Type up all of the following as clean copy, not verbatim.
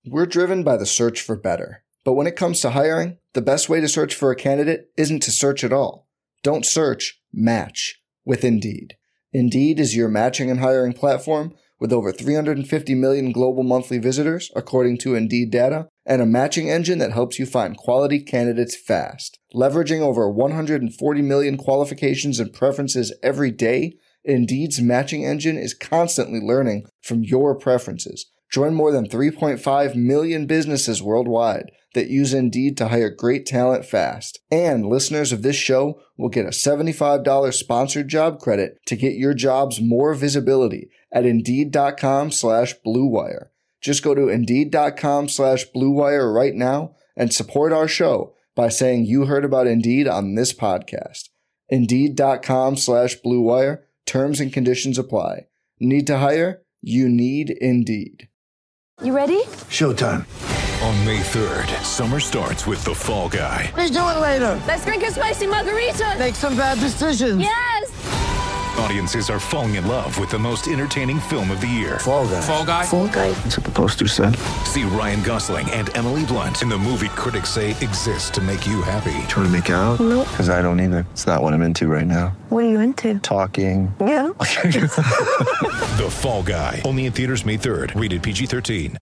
We're driven by the search for better. But when it comes to hiring, the best way to search for a candidate isn't to search at all. Don't search, match with Indeed. Indeed is your matching and hiring platform with over 350 million global monthly visitors, according to Indeed data, and a matching engine that helps you find quality candidates fast. Leveraging over 140 million qualifications and preferences every day, Indeed's matching engine is constantly learning from your preferences. Join more than 3.5 million businesses worldwide that use Indeed to hire great talent fast. And listeners of this show will get a $75 sponsored job credit to get your jobs more visibility at Indeed.com/Blue Wire. Just go to Indeed.com/Blue Wire right now and support our show by saying you heard about Indeed on this podcast. Indeed.com/Blue Wire. Terms and conditions apply. Need to hire? You need Indeed. You ready? Showtime. On May 3rd, summer starts with The Fall Guy. Let's do it later. Let's drink a spicy margarita. Make some bad decisions. Yes! Audiences are falling in love with the most entertaining film of the year. Fall Guy. Fall Guy? Fall guy. That's what the poster said. See Ryan Gosling and Emily Blunt in the movie critics say exists to make you happy. Trying to make it out? Nope. Because I don't either. It's not what I'm into right now. What are you into? Talking. Yeah. The Fall Guy. Only in theaters May 3rd. Rated PG-13.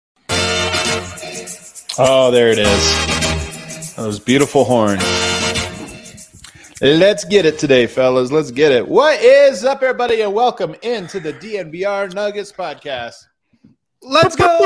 Oh, there it is. Those beautiful horns. Let's get it today, fellas. Let's get it. What is up, everybody, and welcome into the DNVR Nuggets podcast. Let's go!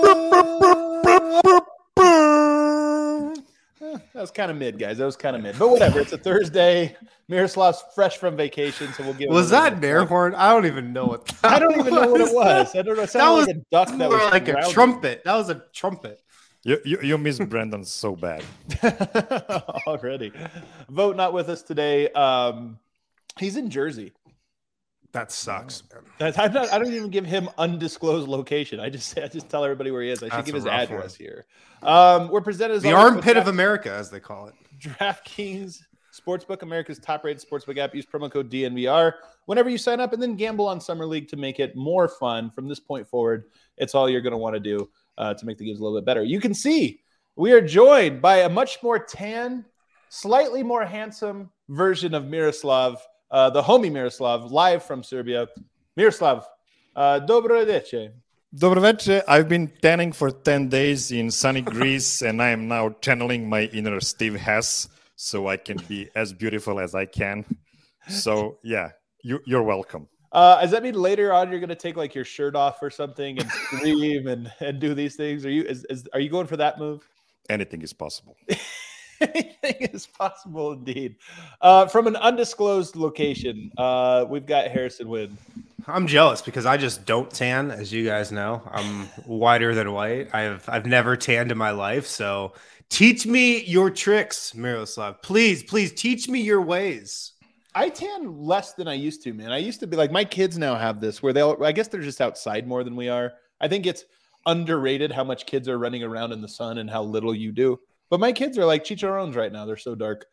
That was kind of mid, guys. That was kind of mid. But whatever. It's a Thursday. Miroslav's fresh from vacation, so we'll give Was that an air horn? I don't even know what that I don't even know what it was. I don't know. It sounded like a duck that was like a growling. trumpet. That was a trumpet. You miss Brandon so bad. Already. Vote not with us today. He's in Jersey. That sucks, man. I don't even give him undisclosed location. I just tell everybody where he is. I should That's give a his rough address one. here. We're presented as The always armpit with of America, as they call it. DraftKings Sportsbook, America's top-rated sportsbook app. Use promo code DNVR whenever you sign up, and then gamble on Summer League to make it more fun. From this point forward, it's all you're going to want to do to make the games a little bit better. You can see we are joined by a much more tan, slightly more handsome version of Miroslav, the homie Miroslav, live from Serbia. Miroslav, dobro večer. Dobro večer. I've been tanning for 10 days in sunny Greece, and I am now channeling my inner Steve Hess so I can be as beautiful as I can. So, yeah, you're welcome. Does that mean later on you're going to take like your shirt off or something and scream and do these things? Are you going for that move? Anything is possible. Anything is possible indeed. From an undisclosed location, we've got Harrison Wynn. I'm jealous because I just don't tan, as you guys know. I'm whiter than white. I've never tanned in my life, so teach me your tricks, Miroslav. Please teach me your ways. I tan less than I used to, man. I used to be like, my kids now have this where I guess they're just outside more than we are. I think it's underrated how much kids are running around in the sun and how little you do. But my kids are like chicharrones right now. They're so dark.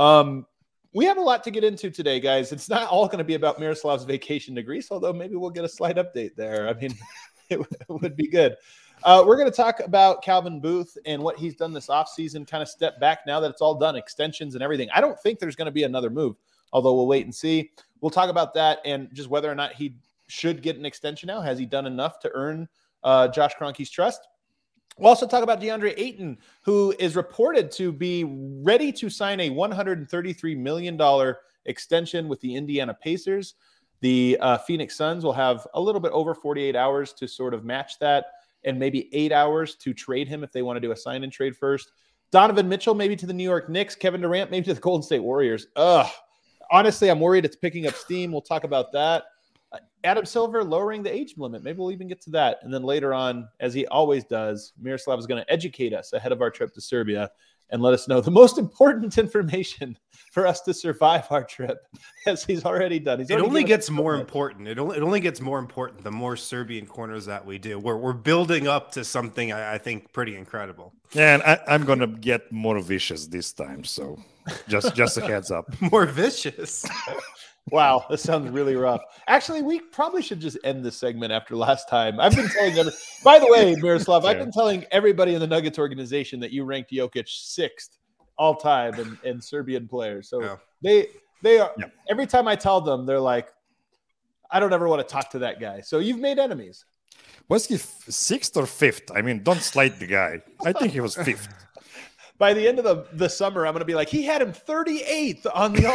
We have a lot to get into today, guys. It's not all going to be about Miroslav's vacation to Greece, although maybe we'll get a slight update there. I mean, it would be good. We're going to talk about Calvin Booth and what he's done this offseason, kind of step back now that it's all done, extensions and everything. I don't think there's going to be another move, although we'll wait and see. We'll talk about that and just whether or not he should get an extension now. Has he done enough to earn Josh Kroenke's trust? We'll also talk about DeAndre Ayton, who is reported to be ready to sign a $133 million extension with the Indiana Pacers. The Phoenix Suns will have a little bit over 48 hours to sort of match that and maybe 8 hours to trade him if they want to do a sign and trade first. Donovan Mitchell, maybe to the New York Knicks. Kevin Durant, maybe to the Golden State Warriors. Honestly, I'm worried it's picking up steam. We'll talk about that. Adam Silver lowering the age limit. Maybe we'll even get to that. And then later on, as he always does, Miroslav is going to educate us ahead of our trip to Serbia and let us know the most important information for us to survive our trip, as he's already done. It only gets more important. It only gets more important the more Serbian corners that we do. We're building up to something I think pretty incredible. Yeah, and I'm going to get more vicious this time. So just a heads up. More vicious. Wow, this sounds really rough. Actually, we probably should just end this segment after last time. I've been telling by the way, Miroslav, I've been telling everybody in the Nuggets organization that you ranked Jokic 6th all time in Serbian players. So they are every time I tell them, they're like, I don't ever want to talk to that guy. So you've made enemies. Was he 6th or 5th? I mean, don't slight the guy. I think he was 5th. By the end of the summer, I'm going to be like, he had him 38th on the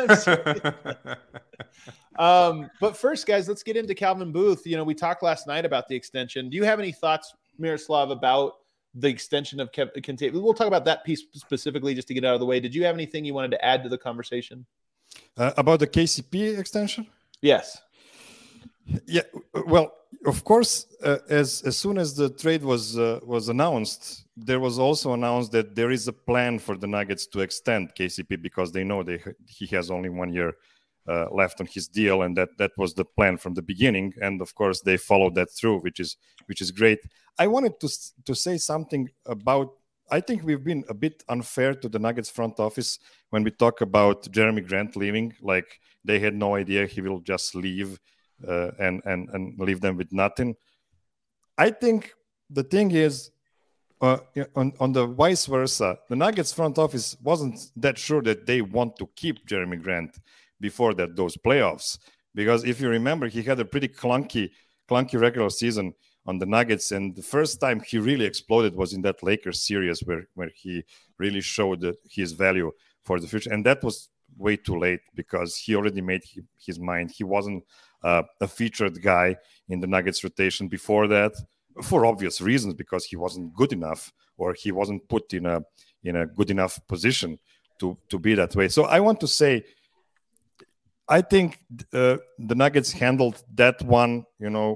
all-time. But first, guys, let's get into Calvin Booth. You know, we talked last night about the extension. Do you have any thoughts, Miroslav, about the extension of Kentavious? We'll talk about that piece specifically just to get out of the way. Did you have anything you wanted to add to the conversation? About the KCP extension? Yes. Yeah, well, of course, as soon as the trade was announced, there was also announced that there is a plan for the Nuggets to extend KCP because they know he has only 1 year left on his deal, and that was the plan from the beginning. And of course, they followed that through, which is great. I wanted to say something about. I think we've been a bit unfair to the Nuggets front office when we talk about Jeremy Grant leaving. Like they had no idea he will just leave. And leave them with nothing. I think the thing is, on the vice versa, the Nuggets front office wasn't that sure that they want to keep Jeremy Grant before those playoffs. Because if you remember, he had a pretty clunky regular season on the Nuggets, and the first time he really exploded was in that Lakers series where he really showed his value for the future. And that was way too late because he already made his mind. He wasn't a featured guy in the Nuggets rotation before that, for obvious reasons, because he wasn't good enough or he wasn't put in a good enough position to be that way. So I want to say, I think the Nuggets handled that one,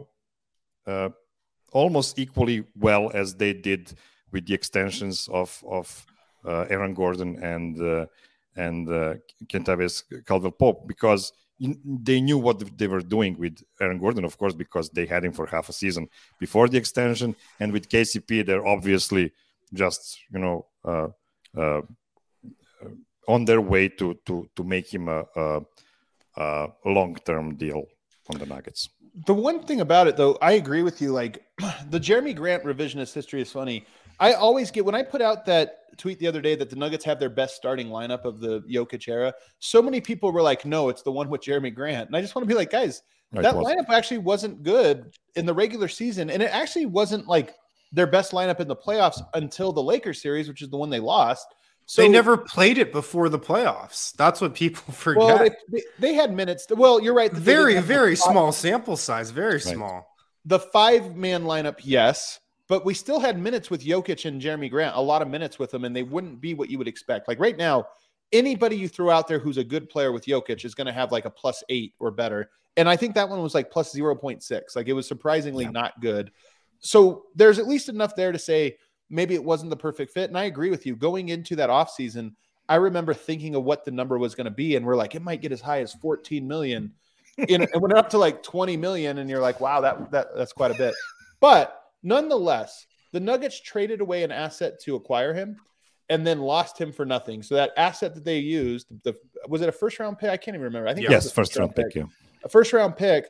almost equally well as they did with the extensions of Aaron Gordon and Kentavious Caldwell-Pope, because they knew what they were doing with Aaron Gordon, of course, because they had him for half a season before the extension. And with KCP, they're obviously just, on their way to make him a long-term deal on the Nuggets. The one thing about it, though, I agree with you. Like, the Jeremy Grant revisionist history is funny. I always get, when I put out that tweet the other day that the Nuggets have their best starting lineup of the Jokic era, so many people were like, no, it's the one with Jeremy Grant. And I just want to be like, guys, that lineup actually wasn't good in the regular season. And it actually wasn't like their best lineup in the playoffs until the Lakers series, which is the one they lost. So they never played it before the playoffs. That's what people forget. Well, they had minutes. Well, you're right. Very small sample size. Very small. The 5-man lineup, yes. But we still had minutes with Jokic and Jeremy Grant, a lot of minutes with them, and they wouldn't be what you would expect. Like right now, anybody you throw out there who's a good player with Jokic is going to have like a +8 or better. And I think that one was like +0.6. Like it was surprisingly not good. So there's at least enough there to say maybe it wasn't the perfect fit. And I agree with you. Going into that offseason, I remember thinking of what the number was going to be, and we're like, it might get as high as 14 million. And it went up to like 20 million, and you're like, wow, that's quite a bit. But nonetheless, the Nuggets traded away an asset to acquire him and then lost him for nothing. So that asset that they used, was it a first-round pick? I can't even remember. I think yes, first-round pick. Yeah. A first-round pick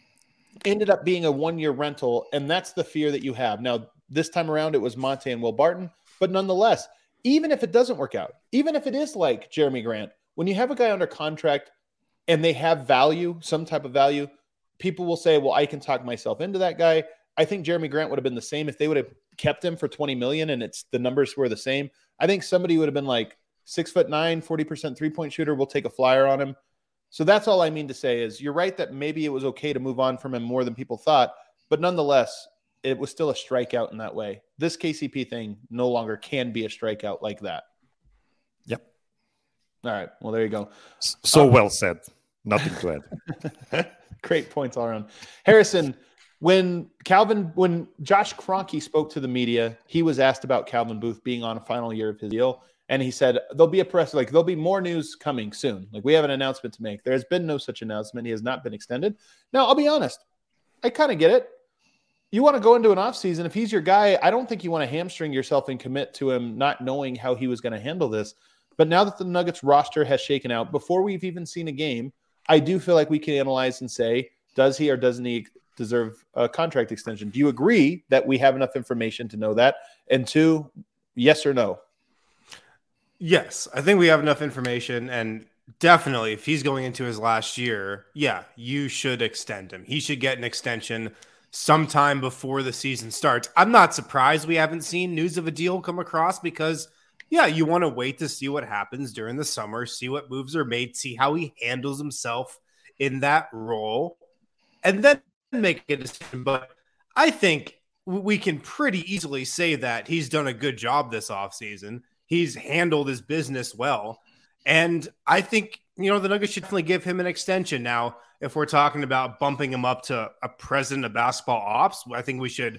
ended up being a 1-year rental, and that's the fear that you have. Now, this time around, it was Monte and Will Barton, but nonetheless, even if it doesn't work out, even if it is like Jeremy Grant, when you have a guy under contract and they have value, some type of value, people will say, well, I can talk myself into that guy. I think Jeremy Grant would have been the same if they would have kept him for 20 million and the numbers were the same. I think somebody would have been like 6'9", 40% 3-point shooter. We'll take a flyer on him. So that's all I mean to say is you're right that maybe it was okay to move on from him more than people thought, but nonetheless, it was still a strikeout in that way. This KCP thing no longer can be a strikeout like that. Yep. All right. Well, there you go. So well said. Nothing to add. Great points all around. Harrison, when Josh Kroenke spoke to the media, he was asked about Calvin Booth being on a final year of his deal. And he said, there'll be more news coming soon. Like we have an announcement to make. There has been no such announcement. He has not been extended. Now, I'll be honest. I kind of get it. You want to go into an offseason. If he's your guy, I don't think you want to hamstring yourself and commit to him not knowing how he was going to handle this. But now that the Nuggets roster has shaken out, before we've even seen a game, I do feel like we can analyze and say, does he or doesn't he deserve a contract extension? Do you agree that we have enough information to know that? And 2, yes or no? Yes, I think we have enough information, and definitely if he's going into his last year, yeah, you should extend him. He should get an extension sometime before the season starts. I'm not surprised we haven't seen news of a deal come across because, yeah, you want to wait to see what happens during the summer, see what moves are made, see how he handles himself in that role, and then make a decision. But I think we can pretty easily say that he's done a good job this offseason. He's handled his business well. And I think, the Nuggets should definitely give him an extension. Now, if we're talking about bumping him up to a president of basketball ops, I think we should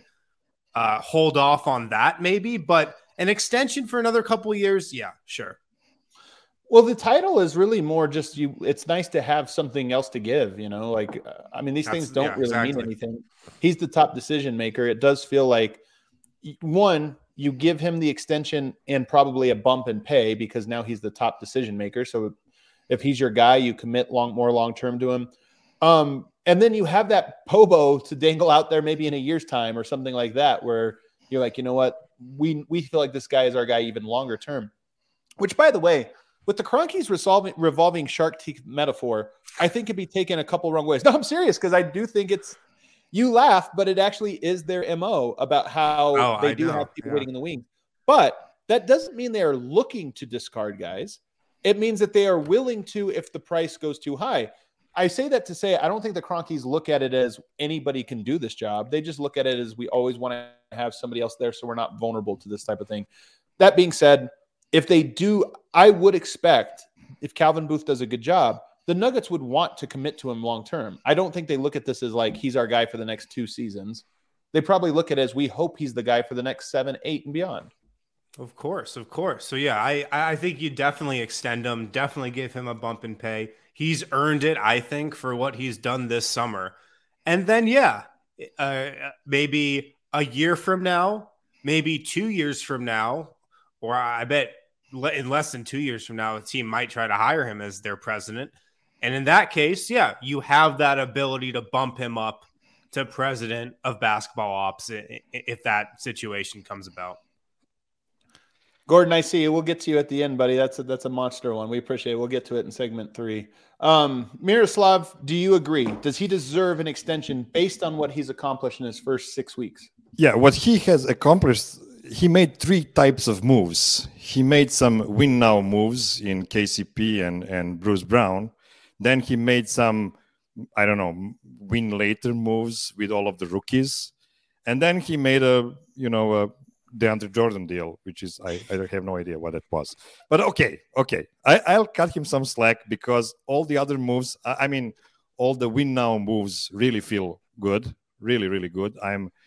hold off on that maybe. But an extension for another couple of years, yeah, sure. Well, the title is really more just it's nice to have something else to give, these things don't really mean anything. He's the top decision maker. It does feel like, one, you give him the extension and probably a bump in pay because now he's the top decision maker. So if he's your guy, you commit more long-term to him. And then you have that Pobo to dangle out there maybe in a year's time or something like that, where you're like, you know what? We feel like this guy is our guy even longer term, which, by the way, with the Kroenkes revolving shark teeth metaphor, I think it'd be taken a couple wrong ways. No, I'm serious, because I do think you laugh, but it actually is their MO about how they do have people waiting in the wings. But that doesn't mean they are looking to discard guys. It means that they are willing to if the price goes too high. I say that to say I don't think the Kroenkes look at it as anybody can do this job. They just look at it as we always want to have somebody else there so we're not vulnerable to this type of thing. That being said, if they do, I would expect if Calvin Booth does a good job, the Nuggets would want to commit to him long-term. I don't think they look at this as like, he's our guy for the next 2 seasons. They probably look at it as we hope he's the guy for the next 7, 8 and beyond. Of course. So yeah, I think you definitely extend him, definitely give him a bump in pay. He's earned it, I think, for what he's done this summer. And then, maybe a year from now, maybe 2 years from now, or I bet in less than 2 years from now, a team might try to hire him as their president. And in that case, yeah, you have that ability to bump him up to president of basketball ops if that situation comes about. Gordon, I see you. We'll get to you at the end, buddy. That's a monster one. We appreciate it. We'll get to it in segment 3. Miroslav, do you agree? Does he deserve an extension based on what he's accomplished in his first 6 weeks? Yeah, what he has accomplished, he made 3 types of moves. He made some win now moves in KCP and Bruce Brown. Then he made some, win later moves with all of the rookies. And then he made a DeAndre Jordan deal, which is, I have no idea what it was. But okay. I'll cut him some slack because all the other moves, all the win now moves really feel good, really, really good.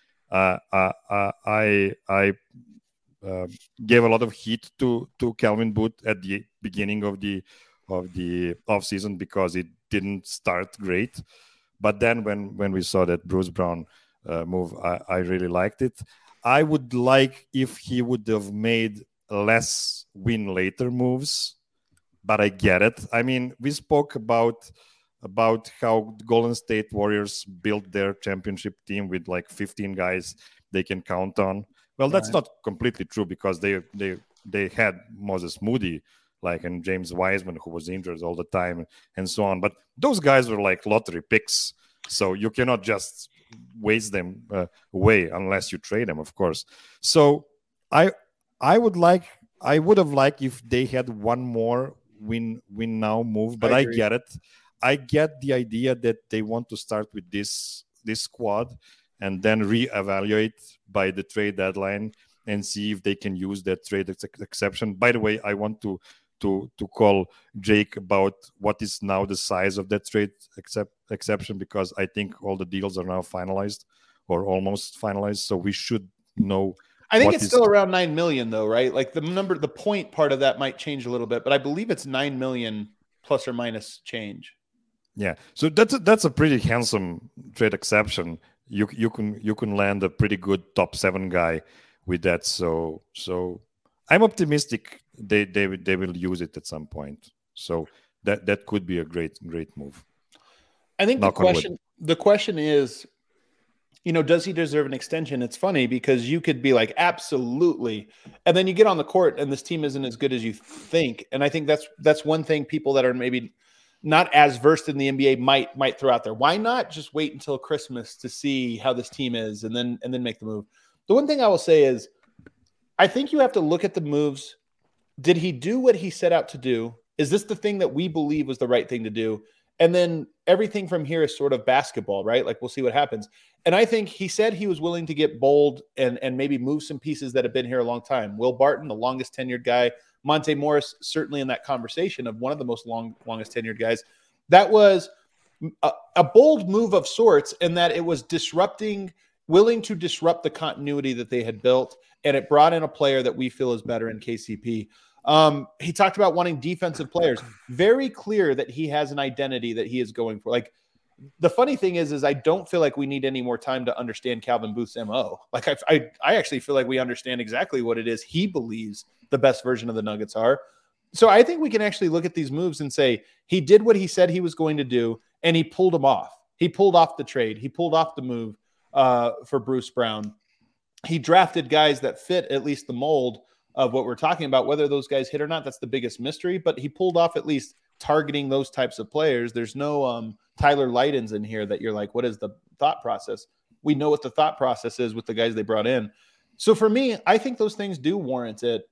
I gave a lot of heat to Calvin Booth at the beginning of the offseason because it didn't start great. But then when we saw that Bruce Brown move, I really liked it. I would like if he would have made less win later moves, but I get it. We spoke about how the Golden State Warriors built their championship team with like 15 guys they can count on. Well, that's not completely true because they had Moses Moody, and James Wiseman, who was injured all the time, and so on. But those guys were like lottery picks, so you cannot just waste them away unless you trade them, of course. So I would have liked if they had one more win now move, but I get it. I get the idea that they want to start with this squad and then reevaluate by the trade deadline and see if they can use that trade exception. By the way, I want to call Jake about what is now the size of that trade exception, because I think all the deals are now finalized or almost finalized. So we should know. I think it's still around 9 million though, right? Like the point part of that might change a little bit, but I believe it's 9 million plus or minus change. Yeah. So that's a pretty handsome trade exception. You can land a pretty good top 7 guy with that. So I'm optimistic they will use it at some point. So that could be a great move. I think Knock on wood. the question is, does he deserve an extension? It's funny because you could be like, absolutely. And then you get on the court and this team isn't as good as you think. And I think that's one thing people that are maybe not as versed in the NBA might throw out there. Why not just wait until Christmas to see how this team is and then make the move? The one thing I will say is I think you have to look at the moves. Did he do what he set out to do? Is this the thing that we believe was the right thing to do? And then everything from here is sort of basketball, right? Like we'll see what happens. And I think he said he was willing to get bold and maybe move some pieces that have been here a long time. Will Barton, the longest tenured guy. Monte Morris, certainly in that conversation of one of the longest tenured guys. That was a bold move of sorts in that it was willing to disrupt the continuity that they had built. And it brought in a player that we feel is better in KCP. He talked about wanting defensive players. Very clear that he has an identity that he is going for. Like, the funny thing is I don't feel like we need any more time to understand Calvin Booth's MO. Like I actually feel like we understand exactly what it is he believes the best version of the Nuggets are. So I think we can actually look at these moves and say he did what he said he was going to do, and he pulled them off. He pulled off the trade. He pulled off the move for Bruce Brown. He drafted guys that fit at least the mold of what we're talking about. Whether those guys hit or not, that's the biggest mystery. But he pulled off at least targeting those types of players. There's no Tyler Lydons in here that you're like, what is the thought process? We know what the thought process is with the guys they brought in. So for me, I think those things do warrant it,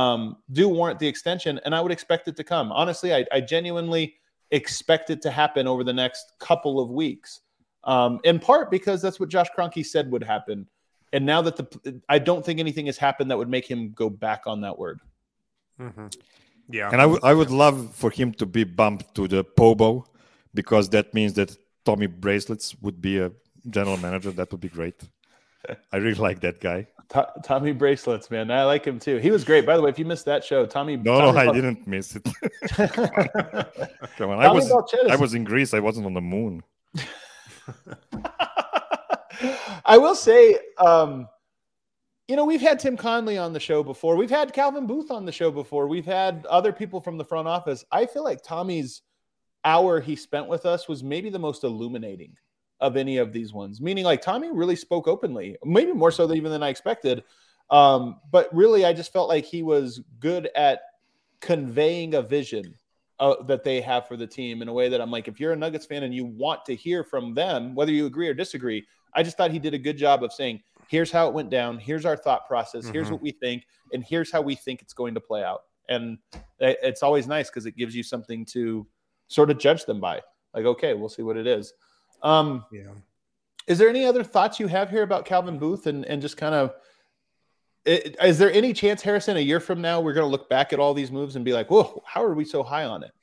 do warrant the extension, and I would expect it to come. Honestly, I genuinely expect it to happen over the next couple of weeks, in part because that's what Josh Kroenke said would happen. And now that I don't think anything has happened that would make him go back on that word. Mm-hmm. Yeah. And I would love for him to be bumped to the POBO, because that means that Tommy Bracelets would be a general manager. That would be great. I really like that guy. Tommy Bracelets, man. I like him too. He was great. By the way, if you missed that show, Tommy. No, I didn't miss it. Come on. I was in Greece. I wasn't on the moon. I will say, we've had Tim Conley on the show before. We've had Calvin Booth on the show before. We've had other people from the front office. I feel like Tommy's hour he spent with us was maybe the most illuminating of any of these ones. Meaning, like, Tommy really spoke openly, maybe more so even than I expected. But really, I just felt like he was good at conveying a vision that they have for the team in a way that I'm like, if you're a Nuggets fan and you want to hear from them, whether you agree or disagree, I just thought he did a good job of saying, here's how it went down. Here's our thought process. Mm-hmm. Here's what we think. And here's how we think it's going to play out. And it's always nice because it gives you something to sort of judge them by. Like, okay, we'll see what it is. Yeah. Is there any other thoughts you have here about Calvin Booth and just kind of, is there any chance, Harrison, a year from now, we're going to look back at all these moves and be like, whoa, how are we so high on it?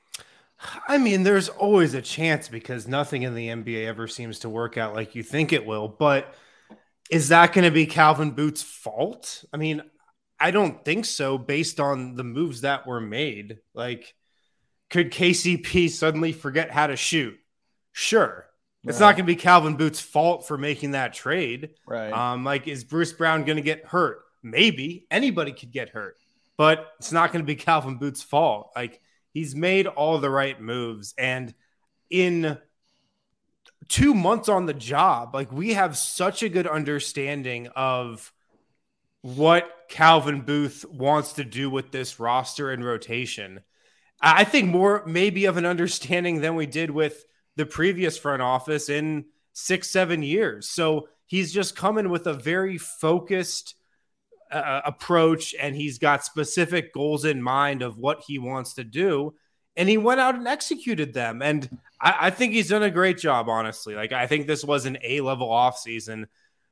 I mean, there's always a chance because nothing in the NBA ever seems to work out like you think it will. But is that going to be Calvin Booth's fault? I mean, I don't think so based on the moves that were made. Like, could KCP suddenly forget how to shoot? Sure. Right. It's not going to be Calvin Booth's fault for making that trade. Right. Is Bruce Brown going to get hurt? Maybe. Anybody could get hurt. But it's not going to be Calvin Booth's fault. Like, he's made all the right moves. And in 2 months on the job, like, we have such a good understanding of what Calvin Booth wants to do with this roster and rotation. I think more maybe of an understanding than we did with the previous front office in 6-7 years. So he's just coming with a very focused approach, and he's got specific goals in mind of what he wants to do. And he went out and executed them. And I think he's done a great job, honestly. Like, I think this was an A-level offseason.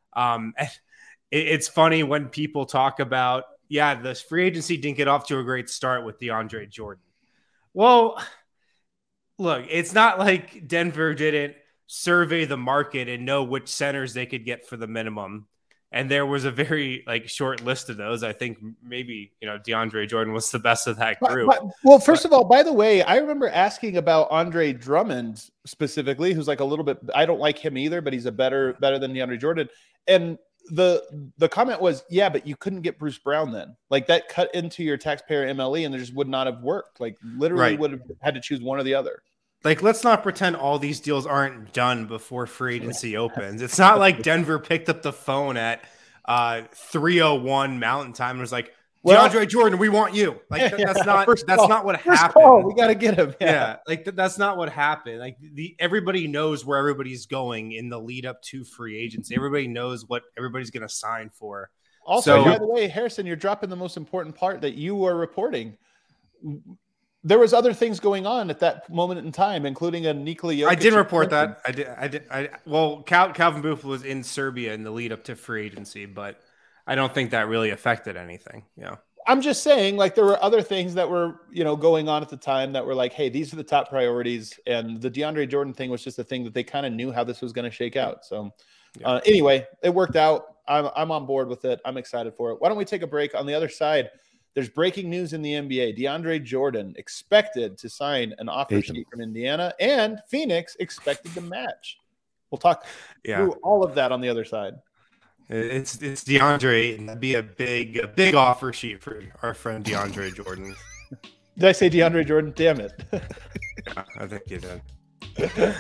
It's funny when people talk about, the free agency didn't get off to a great start with DeAndre Jordan. Well, look, it's not like Denver didn't survey the market and know which centers they could get for the minimum. And there was a very short list of those. I think maybe, DeAndre Jordan was the best of that group. First of all, by the way, I remember asking about Andre Drummond specifically, who's like a little bit, I don't like him either, but he's a better than DeAndre Jordan. And the comment was, yeah, but you couldn't get Bruce Brown then. Like, that cut into your taxpayer MLE and there just would not have worked. Like, literally would have had to choose one or the other. Like, let's not pretend all these deals aren't done before free agency opens. It's not like Denver picked up the phone at 3:01 Mountain Time and was like, DeAndre Jordan, we want you. Like, that's not what happened. We got to get him. Yeah, like that's not what happened. Like everybody knows where everybody's going in the lead up to free agency. Everybody knows what everybody's going to sign for. Also, by the way, Harrison, you're dropping the most important part that you were reporting. There was other things going on at that moment in time, including a Nikola Jokic. I didn't report that. I did. Well, Calvin Booth was in Serbia in the lead up to free agency, but I don't think that really affected anything. Yeah. I'm just saying, like, there were other things that were, going on at the time that were like, hey, these are the top priorities. And the DeAndre Jordan thing was just a thing that they kind of knew how this was going to shake out. So anyway, it worked out. I'm on board with it. I'm excited for it. Why don't we take a break? On the other side, there's breaking news in the NBA. DeAndre Jordan expected to sign an offer sheet from Indiana, and Phoenix expected to match. We'll talk through all of that on the other side. It's DeAndre, and that'd be a big offer sheet for our friend DeAndre Jordan. Did I say DeAndre Jordan? Damn it. Yeah, I think you did.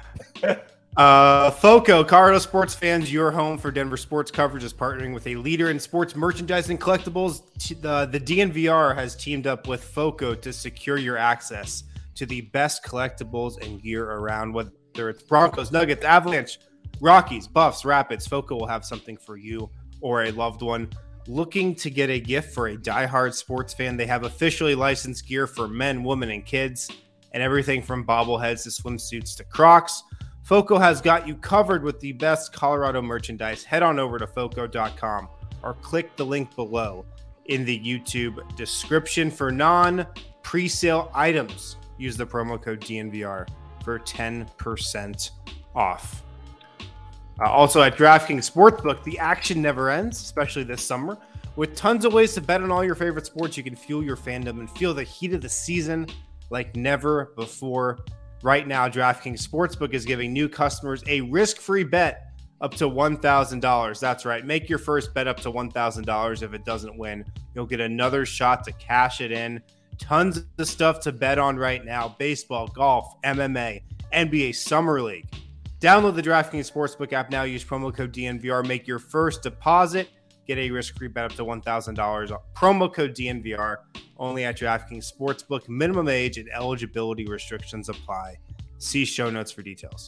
FOCO, Colorado sports fans, your home for Denver sports coverage, is partnering with a leader in sports merchandising collectibles. The DNVR has teamed up with FOCO to secure your access to the best collectibles and gear around, whether it's Broncos, Nuggets, Avalanche, Rockies, Buffs, Rapids. FOCO will have something for you or a loved one. Looking to get a gift for a diehard sports fan? They have officially licensed gear for men, women, and kids, and everything from bobbleheads to swimsuits to Crocs. FOCO has got you covered with the best Colorado merchandise. Head on over to FOCO.com or click the link below in the YouTube description. For non-presale items, use the promo code DNVR for 10% off. Also at DraftKings Sportsbook, the action never ends, especially this summer. With tons of ways to bet on all your favorite sports, you can fuel your fandom and feel the heat of the season like never before. Right now, DraftKings Sportsbook is giving new customers a risk-free bet up to $1,000. That's right. Make your first bet up to $1,000. If it doesn't win, you'll get another shot to cash it in. Tons of stuff to bet on right now. Baseball, golf, MMA, NBA Summer League. Download the DraftKings Sportsbook app now. Use promo code DNVR. Make your first deposit. Get a risk-free bet up to $1,000. Promo code DNVR. Only at DraftKings Sportsbook. Minimum age and eligibility restrictions apply. See show notes for details.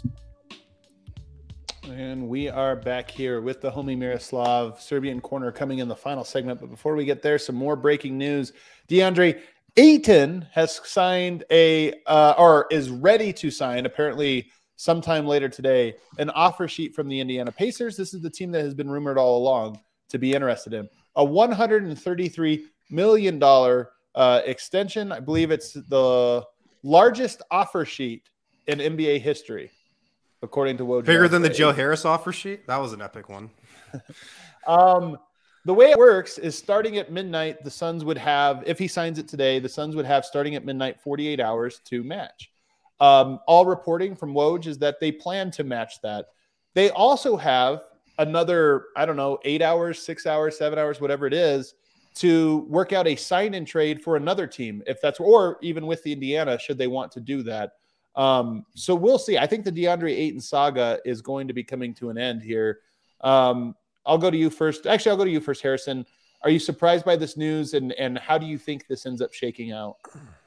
And we are back here with the homie Miroslav. Serbian Corner coming in the final segment. But before we get there, some more breaking news. DeAndre Ayton has signed or is ready to sign, apparently sometime later today, an offer sheet from the Indiana Pacers. This is the team that has been rumored all along to be interested in a $133 million extension. I believe it's the largest offer sheet in NBA history, according to Woj. Bigger than the Joe Harris offer sheet? That was an epic one. The way it works is starting at midnight, the Suns would have, if he signs it today, the Suns would have starting at midnight 48 hours to match. All reporting from Woj is that they plan to match that. They also have another, 8 hours, 6 hours, 7 hours, whatever it is, to work out a sign-in trade for another team, if that's, or even with the Indiana, should they want to do that. So we'll see. I think the DeAndre Ayton saga is going to be coming to an end here. I'll go to you first. Actually, I'll go to you first, Harrison. Are you surprised by this news, and how do you think this ends up shaking out?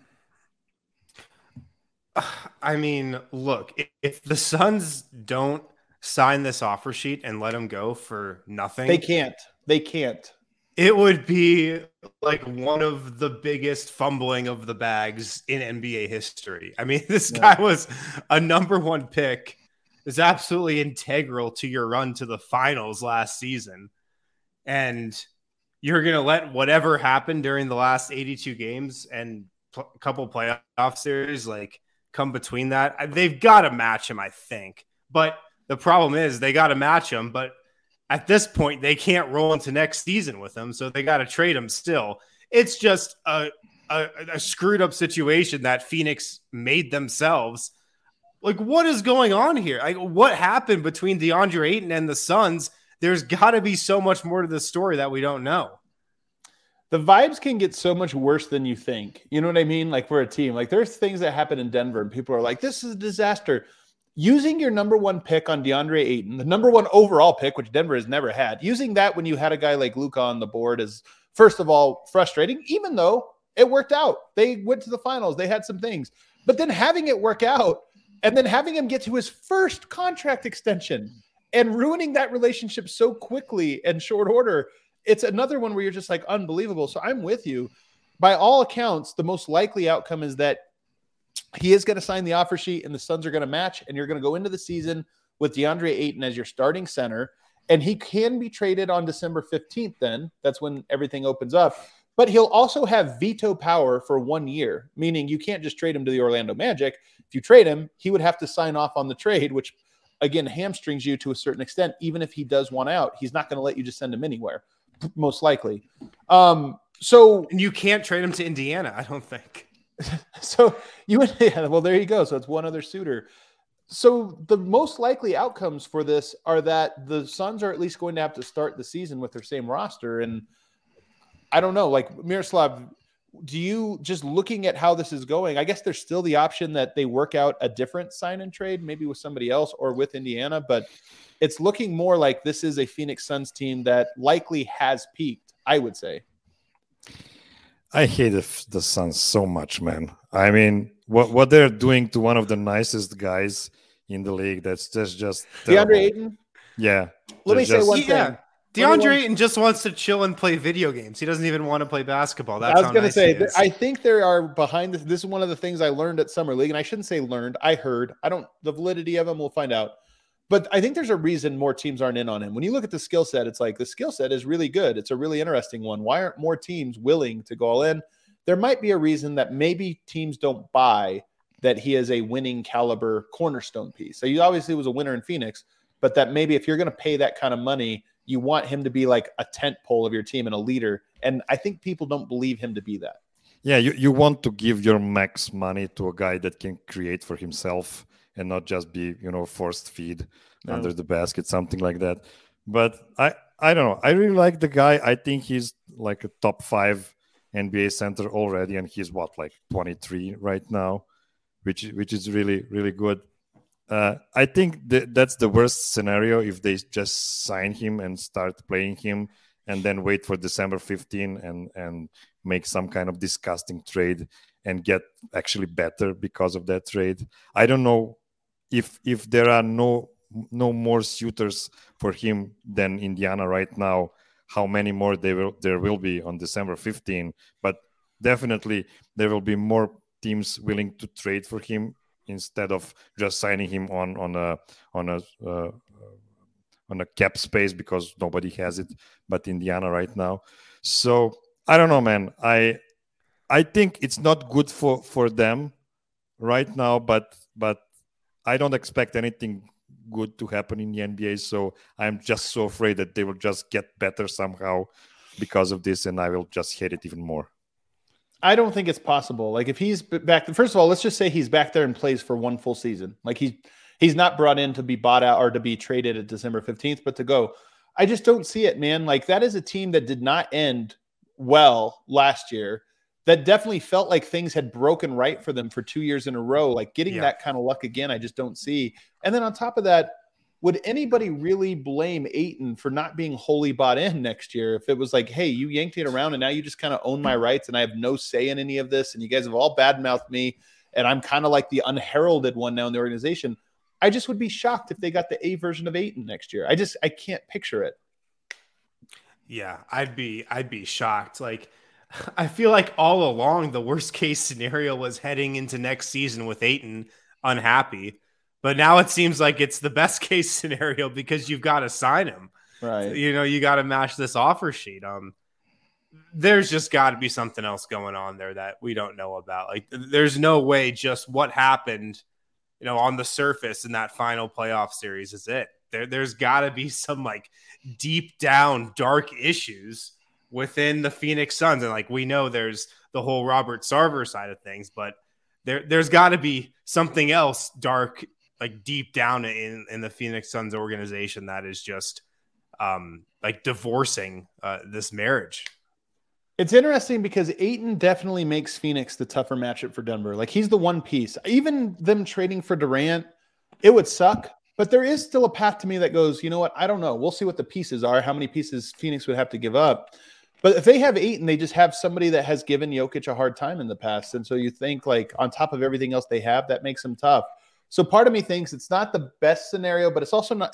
I mean, look, if the Suns don't sign this offer sheet and let him go for nothing, they can't. It would be like one of the biggest fumbling of the bags in NBA history. I mean, this guy was a number one pick. Is absolutely integral to your run to the finals last season. And you're going to let whatever happened during the last 82 games and a couple playoff series come between that. They've got to match him, I think. But the problem is they got to match him. But at this point, they can't roll into next season with him. So they got to trade him still. It's just a screwed up situation that Phoenix made themselves. What is going on here? What happened between DeAndre Ayton and the Suns? There's got to be so much more to this story that we don't know. the vibes can get so much worse than you think. You know what I mean? Like for a team, like there's things that happen in Denver and people are like, this is a disaster. Using your number one pick on DeAndre Ayton, the number one overall pick, which Denver has never had, using that when you had a guy like Luka on the board is, first of all, frustrating, even though it worked out. They went to the finals. They had some things. But then having it work out and then having him get to his first contract extension and ruining that relationship so quickly in short order, it's another one where you're just like, unbelievable. So I'm with you. By all accounts, the most likely outcome is that he is going to sign the offer sheet and the Suns are going to match, and you're going to go into the season with DeAndre Ayton as your starting center, and he can be traded on December 15th then. That's when everything opens up. But he'll also have veto power for 1 year, meaning you can't just trade him to the Orlando Magic. If you trade him, he would have to sign off on the trade, which, again, hamstrings you to a certain extent. Even if he does want out, he's not going to let you just send him anywhere, most likely. And you can't trade him to Indiana, I don't think. So well, there you go. So it's one other suitor. So the most likely outcomes for this are that the Suns are at least going to have to start the season with their same roster. And I don't know, like Miroslav, do you, just looking at how this is going, I guess there's still the option that they work out a different sign and trade, maybe with somebody else or with Indiana, but it's looking more like this is a Phoenix Suns team that likely has peaked, I would say. I hate the Suns so much, man. I mean, what they're doing to one of the nicest guys in the league, that's just terrible. DeAndre Ayton? Yeah. Let me say one thing. Yeah. DeAndre Ayton just wants to chill and play video games. He doesn't even want to play basketball. That's I was going to say, I think there are behind this. This is one of the things I learned at Summer League, and I shouldn't say learned. I heard. The validity of them, we'll find out. But I think there's a reason more teams aren't in on him. When you look at the skill set, it's like the skill set is really good. It's a really interesting one. Why aren't more teams willing to go all in? There might be a reason that maybe teams don't buy that he is a winning caliber cornerstone piece. So he obviously was a winner in Phoenix, but that maybe if you're going to pay that kind of money, you want him to be like a tent pole of your team and a leader. And I think people don't believe him to be that. Yeah, you want to give your max money to a guy that can create for himself and not just be, forced feed under the basket, something like that. But I don't know. I really like the guy. I think he's like a top 5 NBA center already, and he's like 23 right now, which is really, really good. I think that's the worst scenario if they just sign him and start playing him and then wait for December 15 and make some kind of disgusting trade and get actually better because of that trade. I don't know if there are no more suitors for him than Indiana right now, how many more there will be on December 15. But definitely there will be more teams willing to trade for him instead of just signing him on a cap space because nobody has it but Indiana right now. So I don't know, man. I think it's not good for them right now, but I don't expect anything good to happen in the NBA. So I'm just so afraid that they will just get better somehow because of this, and I will just hate it even more. I don't think it's possible. Like if he's back, first of all, let's just say he's back there and plays for one full season. Like he's not brought in to be bought out or to be traded at December 15th, but to go. I just don't see it, man. Like that is a team that did not end well last year. That definitely felt like things had broken right for them for 2 years in a row. Like getting that kind of luck again, I just don't see. And then on top of that, would anybody really blame Ayton for not being wholly bought in next year? If it was like, hey, you yanked it around and now you just kind of own my rights and I have no say in any of this. And you guys have all badmouthed me. And I'm kind of like the unheralded one now in the organization. I just would be shocked if they got the A version of Ayton next year. I can't picture it. Yeah, I'd be shocked. Like, I feel like all along the worst case scenario was heading into next season with Ayton unhappy, but now it seems like it's the best case scenario because you've got to sign him. Right. You got to match this offer sheet. There's just got to be something else going on there that we don't know about. Like, there's no way just what happened, on the surface in that final playoff series is it. There's got to be some like deep down dark issues within the Phoenix Suns. And like, we know there's the whole Robert Sarver side of things, but there's got to be something else dark, like deep down in the Phoenix Suns organization that is just like divorcing this marriage. It's interesting because Ayton definitely makes Phoenix the tougher matchup for Denver. Like he's the one piece. Even them trading for Durant, it would suck. But there is still a path to me that goes, you know what? I don't know. We'll see what the pieces are, how many pieces Phoenix would have to give up. But if they have Ayton, they just have somebody that has given Jokic a hard time in the past. And so you think like on top of everything else they have, that makes them tough. So part of me thinks it's not the best scenario, but it's not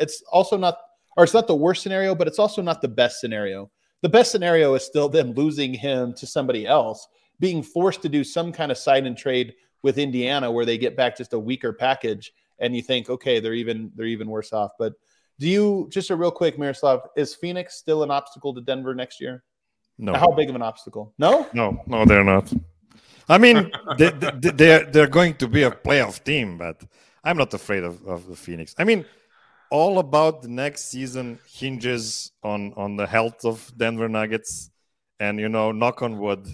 the worst scenario, but it's also not the best scenario. The best scenario is still them losing him to somebody else, being forced to do some kind of sign and trade with Indiana where they get back just a weaker package. And you think, okay, they're even worse off. But just a real quick, Miroslav, is Phoenix still an obstacle to Denver next year? No. How big of an obstacle? No, they're not. I mean, they're going to be a playoff team, but I'm not afraid of the Phoenix. I mean, all about the next season hinges on the health of Denver Nuggets, and knock on wood.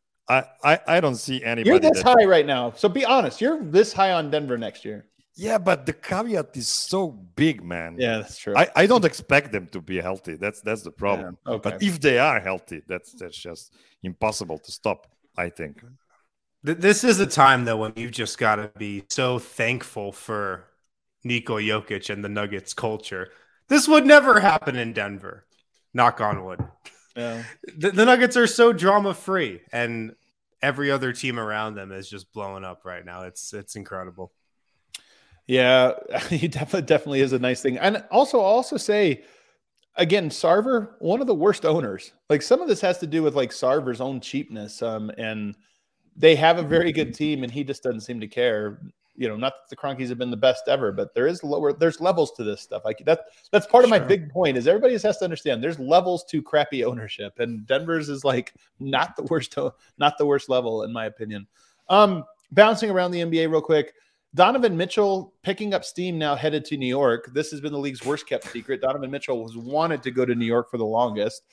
I don't see anybody. You're this high right now, so be honest. You're this high on Denver next year. Yeah, but the caveat is so big, man. Yeah, that's true. I don't expect them to be healthy. That's the problem. Yeah, okay. But if they are healthy, that's just impossible to stop, I think. This is a time, though, when you've just got to be so thankful for Nikola Jokic and the Nuggets culture. This would never happen in Denver. Knock on wood. Yeah. The Nuggets are so drama-free, and every other team around them is just blowing up right now. It's incredible. Yeah, he definitely is a nice thing. And also, I'll also say, again, Sarver, one of the worst owners. Like some of this has to do with like Sarver's own cheapness. And they have a very good team, and he just doesn't seem to care. Not that the Cronkies have been the best ever, but there's levels to this stuff. Like that's part of my big point is everybody just has to understand there's levels to crappy ownership, and Denver's is like not the worst level in my opinion. Bouncing around the NBA real quick. Donovan Mitchell picking up steam now, headed to New York. This has been the league's worst kept secret. Donovan Mitchell was wanted to go to New York for the longest.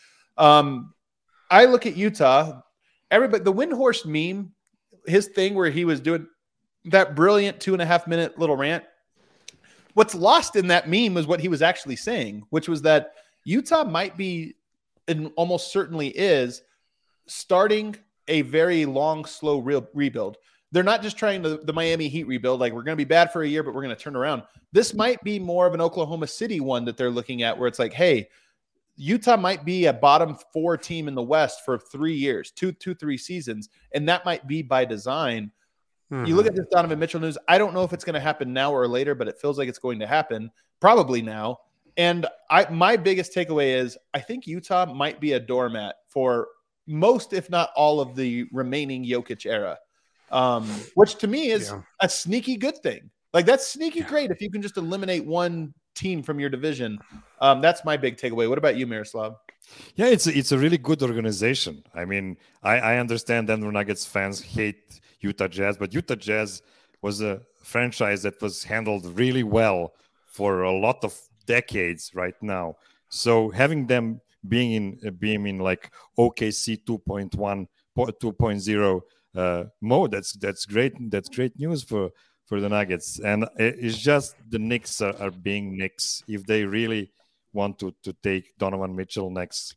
I look at Utah. Everybody, the Windhorst meme, his thing where he was doing that brilliant 2.5-minute little rant. What's lost in that meme was what he was actually saying, which was that Utah might be, and almost certainly is, starting a very long, slow rebuild. They're not just trying the Miami Heat rebuild, like we're going to be bad for a year, but we're going to turn around. This might be more of an Oklahoma City one that they're looking at where it's like, hey, Utah might be a bottom 4 team in the West for 3 years, 3 seasons, and that might be by design. Mm-hmm. You look at this Donovan Mitchell news, I don't know if it's going to happen now or later, but it feels like it's going to happen probably now. And my biggest takeaway is I think Utah might be a doormat for most, if not all, of the remaining Jokic era. Which to me is a sneaky good thing. Like that's sneaky great if you can just eliminate one team from your division. That's my big takeaway. What about you, Miroslav? Yeah, it's a really good organization. I mean, I understand Denver Nuggets fans hate Utah Jazz, but Utah Jazz was a franchise that was handled really well for a lot of decades right now. So having them being in like OKC 2.1, 2.0 mode, that's great news for the Nuggets. And it's just the Knicks are being Knicks. If they really want to take Donovan Mitchell next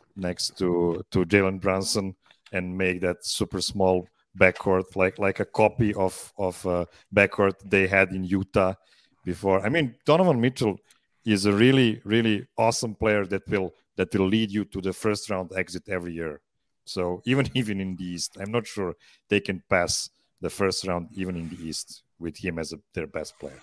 to Jalen Brunson and make that super small backcourt like a copy of backcourt they had in Utah before. I mean, Donovan Mitchell is a really, really awesome player that will lead you to the first round exit every year. So even in the East, I'm not sure they can pass the first round even in the East with him as their best player.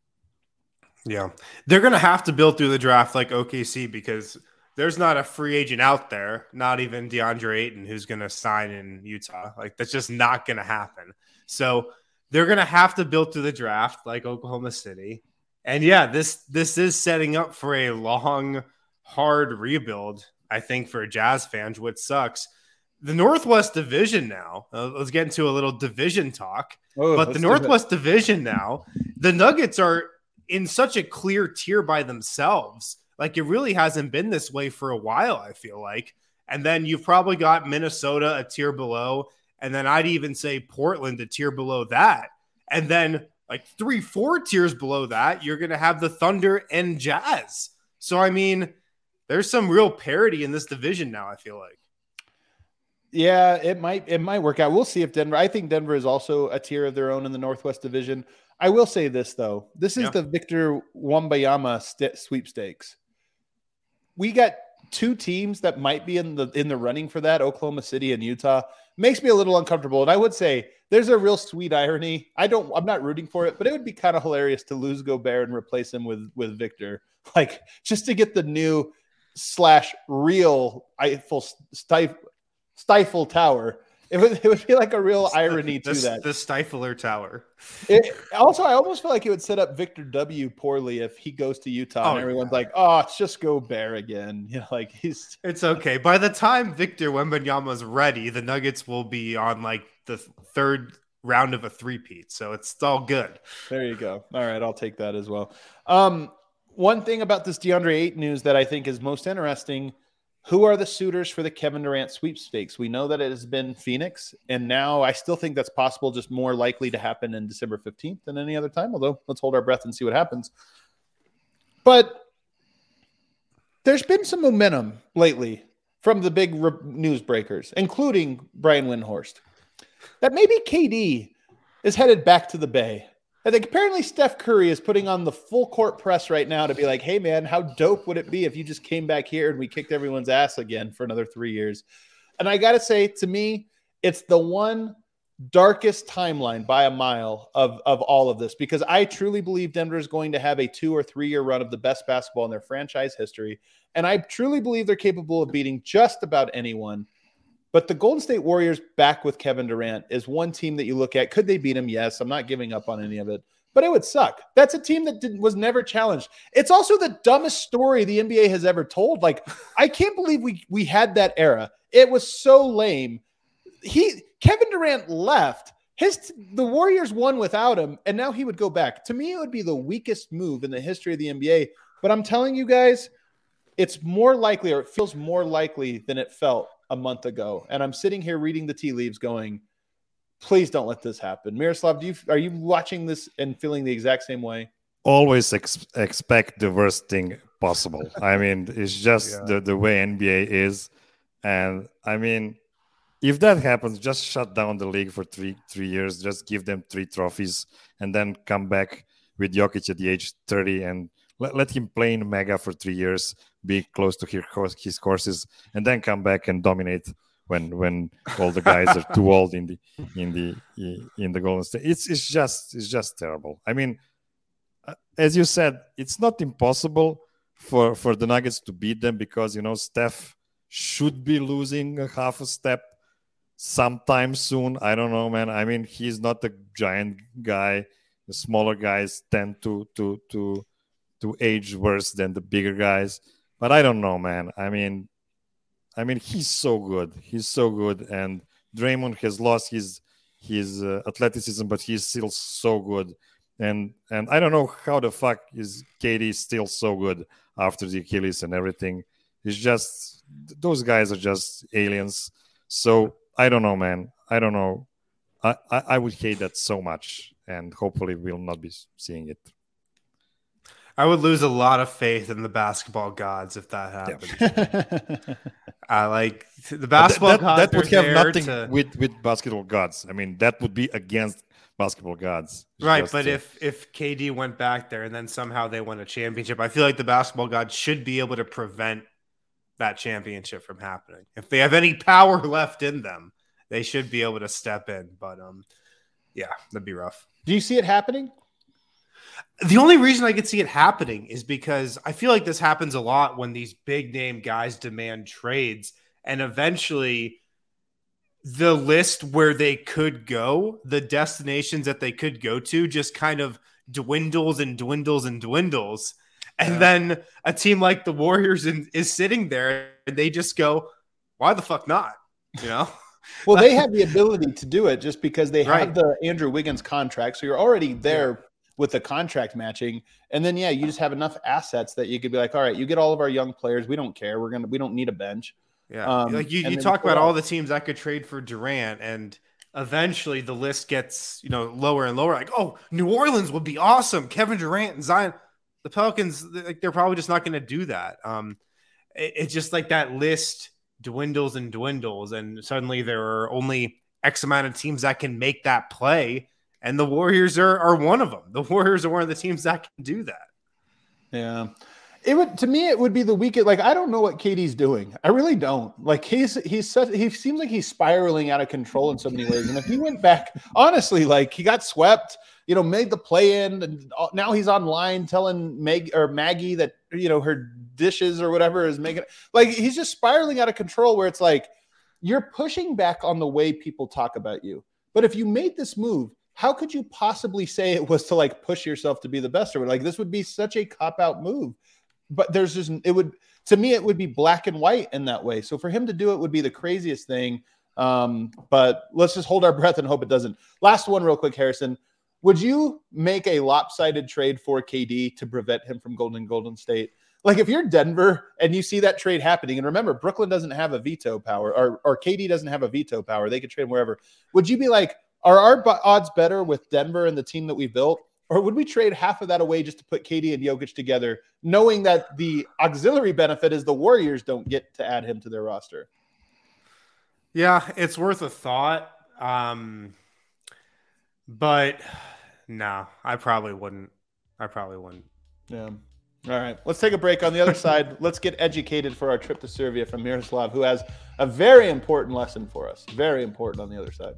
Yeah. They're going to have to build through the draft like OKC because there's not a free agent out there, not even DeAndre Ayton, who's going to sign in Utah. Like that's just not going to happen. So they're going to have to build through the draft like Oklahoma City. And yeah, this is setting up for a long, hard rebuild, I think, for Jazz fans, which sucks. The Northwest Division now, let's get into a little division talk. But the Northwest Division now, the Nuggets are in such a clear tier by themselves. Like it really hasn't been this way for a while, I feel like. And then you've probably got Minnesota a tier below. And then I'd even say Portland a tier below that. And then like 3-4 tiers below that, you're going to have the Thunder and Jazz. So, I mean, there's some real parity in this division now, I feel like. Yeah, it might work out. We'll see if Denver. I think Denver is also a tier of their own in the Northwest Division. I will say this though. This is the Victor Wembanyama sweepstakes. We got two teams that might be in the running for that, Oklahoma City and Utah. Makes me a little uncomfortable. And I would say there's a real sweet irony. I'm not rooting for it, but it would be kind of hilarious to lose Gobert and replace him with Victor. Like just to get the new /real Stifle Tower. It would be like a real irony to that. The Stifler Tower. Also, I almost feel like it would set up Victor W. poorly if he goes to Utah and everyone's like, "Oh, it's just Gobert again." You know, like It's okay. By the time Victor Wembanyama's ready, the Nuggets will be on like the third round of a three-peat, so it's all good. There you go. All right, I'll take that as well. One thing about this DeAndre Ayton news that I think is most interesting. Who are the suitors for the Kevin Durant sweepstakes? We know that it has been Phoenix, and now I still think that's possible, just more likely to happen in December 15th than any other time, although let's hold our breath and see what happens. But there's been some momentum lately from the big news breakers, including Brian Windhorst, that maybe KD is headed back to the Bay. I think apparently Steph Curry is putting on the full court press right now to be like, hey, man, how dope would it be if you just came back here and we kicked everyone's ass again for another 3 years? And I got to say, to me, it's the one darkest timeline by a mile of all of this, because I truly believe Denver is going to have a 2 or 3 year run of the best basketball in their franchise history. And I truly believe they're capable of beating just about anyone. But the Golden State Warriors back with Kevin Durant is one team that you look at. Could they beat him? Yes. I'm not giving up on any of it, but it would suck. That's a team that was never challenged. It's also the dumbest story the NBA has ever told. Like, I can't believe we had that era. It was so lame. Kevin Durant left. The Warriors won without him, and now he would go back. To me, it would be the weakest move in the history of the NBA. But I'm telling you guys, it's more likely, or it feels more likely than it felt a month ago. And I'm sitting here reading the tea leaves going, please don't let this happen. Miroslav, are you watching this and feeling the exact same way? Always expect the worst thing possible. I mean, it's just the way NBA is. And I mean, if that happens, just shut down the league for three years, just give them 3 trophies and then come back with Jokic at the age 30 and let him play in Mega for 3 years, be close to his courses, and then come back and dominate when all the guys are too old in the Golden State. It's just terrible. I mean, as you said, it's not impossible for the Nuggets to beat them because Steph should be losing a half a step sometime soon. I don't know, man. I mean, he's not a giant guy. The smaller guys tend to age worse than the bigger guys. But I don't know, man. I mean, he's so good. He's so good. And Draymond has lost his athleticism, but he's still so good. And I don't know how the fuck is KD still so good after the Achilles and everything. It's just, those guys are just aliens. So I don't know, man. I don't know. I would hate that so much. And hopefully we'll not be seeing it. I would lose a lot of faith in the basketball gods if that happened. I like the basketball gods. That would have nothing with basketball gods. I mean, that would be against basketball gods. Right, but if KD went back there and then somehow they won a championship, I feel like the basketball gods should be able to prevent that championship from happening. If they have any power left in them, they should be able to step in. But yeah, that'd be rough. Do you see it happening? The only reason I could see it happening is because I feel like this happens a lot when these big name guys demand trades, and eventually the list where they could go, the destinations that they could go to, just kind of dwindles and dwindles and dwindles. And then a team like the Warriors is sitting there and they just go, why the fuck not? Well, they have the ability to do it just because they have the Andrew Wiggins contract. So you're already there with the contract matching. And then, you just have enough assets that you could be like, all right, you get all of our young players. We don't care. We don't need a bench. Yeah. Like you talk about all the teams that could trade for Durant, and eventually the list gets, lower and lower. Like, oh, New Orleans would be awesome. Kevin Durant and Zion. The Pelicans, they're probably just not going to do that. It's just like that list dwindles and dwindles, and suddenly there are only X amount of teams that can make that play, and the Warriors are one of them. The Warriors are one of the teams that can do that. Yeah. It would be the weekend. Like, I don't know what KD's doing. I really don't. Like, he seems like he's spiraling out of control in so many ways. And if he went back, honestly, like, he got swept, made the play in, and now he's online telling Maggie that, her dishes or whatever is making, like, he's just spiraling out of control, where it's like, you're pushing back on the way people talk about you. But if you made this move, how could you possibly say it was to, like, push yourself to be the best? Or, like, this would be such a cop-out move. But to me, it would be black and white in that way. So for him to do it would be the craziest thing. But let's just hold our breath and hope it doesn't. Last one real quick, Harrison. Would you make a lopsided trade for KD to prevent him from Golden State? Like, if you're Denver and you see that trade happening, and remember, Brooklyn doesn't have a veto power, or KD doesn't have a veto power. They could trade wherever. Would you be like, are our odds better with Denver and the team that we built? Or would we trade half of that away just to put KD and Jokic together, knowing that the auxiliary benefit is the Warriors don't get to add him to their roster? Yeah, it's worth a thought. But no, I probably wouldn't. Yeah. All right. Let's take a break. On the other side, let's get educated for our trip to Serbia from Miroslav, who has a very important lesson for us. Very important on the other side.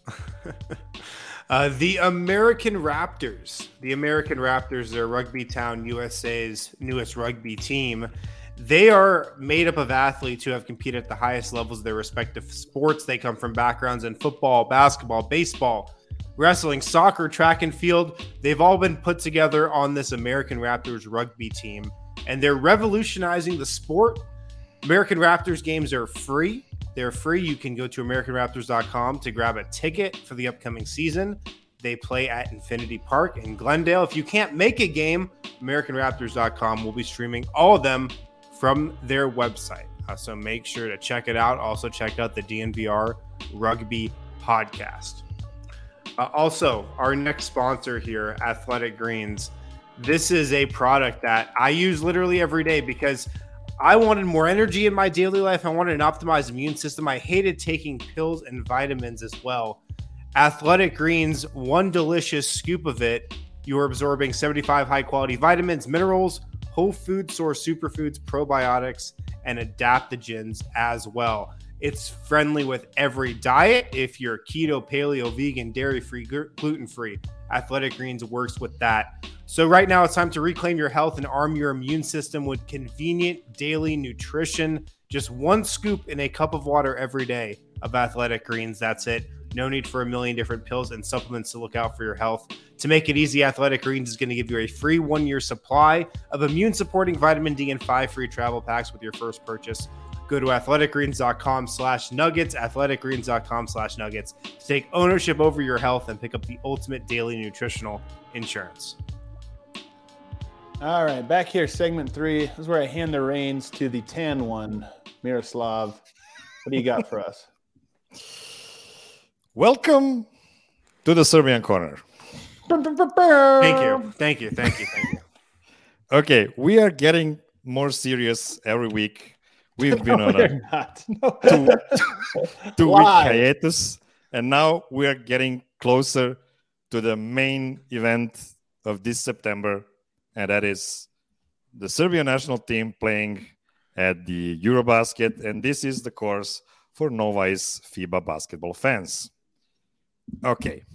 The American Raptors. They're Rugby Town, USA's newest rugby team. They are made up of athletes who have competed at the highest levels of their respective sports. They come from backgrounds in football, basketball, baseball, wrestling, soccer, track and field. They've all been put together on this American Raptors rugby team, and they're revolutionizing the sport. American Raptors games are free. They're free. You can go to AmericanRaptors.com to grab a ticket for the upcoming season. They play at Infinity Park in Glendale. If you can't make a game, AmericanRaptors.com will be streaming all of them from their website. So make sure to check it out. Also check out the DNVR Rugby Podcast. Also, our next sponsor here, Athletic Greens. This is a product that I use literally every day because I wanted more energy in my daily life. I wanted an optimized immune system. I hated taking pills and vitamins as well. Athletic Greens, one delicious scoop of it, you're absorbing 75 high-quality vitamins, minerals, whole food source superfoods, probiotics, and adaptogens as well. It's friendly with every diet. If you're keto, paleo, vegan, dairy-free, gluten-free, Athletic Greens works with that. So right now it's time to reclaim your health and arm your immune system with convenient daily nutrition. Just one scoop in a cup of water every day of Athletic Greens. That's it. No need for a million different pills and supplements to look out for your health. To make it easy, Athletic Greens is going to give you a free 1-year supply of immune-supporting vitamin D and 5 free travel packs with your first purchase. Go to athleticgreens.com/nuggets, athleticgreens.com/nuggets to take ownership over your health and pick up the ultimate daily nutritional insurance. All right, back here, segment 3. This is where I hand the reins to the tan one, Miroslav. What do you got for us? Welcome to the Serbian Corner. Thank you. Okay, we are getting more serious every week. We've been on a two-week hiatus, and now we are getting closer to the main event of this September, and that is the Serbian national team playing at the Eurobasket, and this is the course for novice FIBA basketball fans. Okay.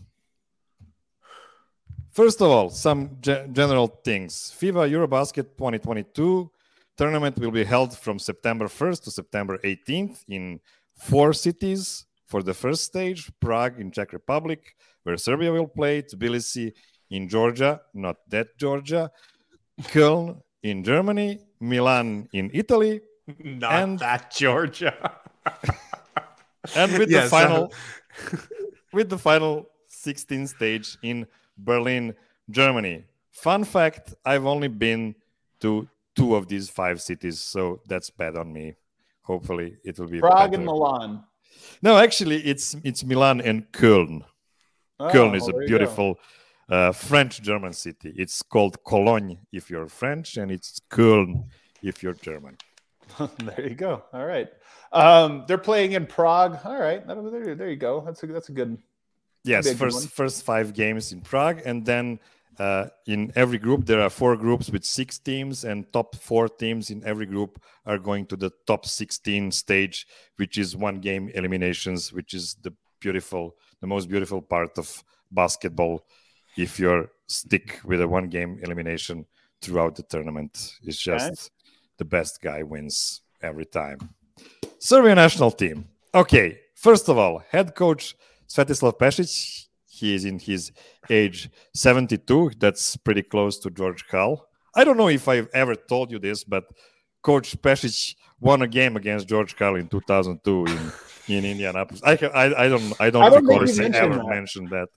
First of all, some general things. FIBA Eurobasket 2022 tournament will be held from September 1st to September 18th in 4 cities for the first stage: Prague in Czech Republic, where Serbia will play, Tbilisi in Georgia, not that Georgia, Köln in Germany, Milan in Italy, that Georgia. And with the final 16th stage in Berlin, Germany. Fun fact, I've only been to 2 of these 5 cities, so that's bad on me. Hopefully it will be Prague better. and Milan. No, actually it's Milan and Köln. Köln is a beautiful French-German city. It's called Cologne if you're French, and it's Köln if you're German. There you go. All right. They're playing in Prague. All right. There you go. That's a good. Yes, first 5 games in Prague, and then in every group there are 4 groups with 6 teams, and top 4 teams in every group are going to the top 16 stage, which is 1 game eliminations, which is the most beautiful part of basketball. If you're stick with a 1 game elimination throughout the tournament, it's just the best guy wins every time. Serbia national team. Okay, first of all, head coach Svetislav Pešić. He is in his age 72. That's pretty close to George Hull. I don't know if I've ever told you this, but Coach Pešić won a game against George Hull in 2002 in Indianapolis. I don't recall if I ever mentioned that.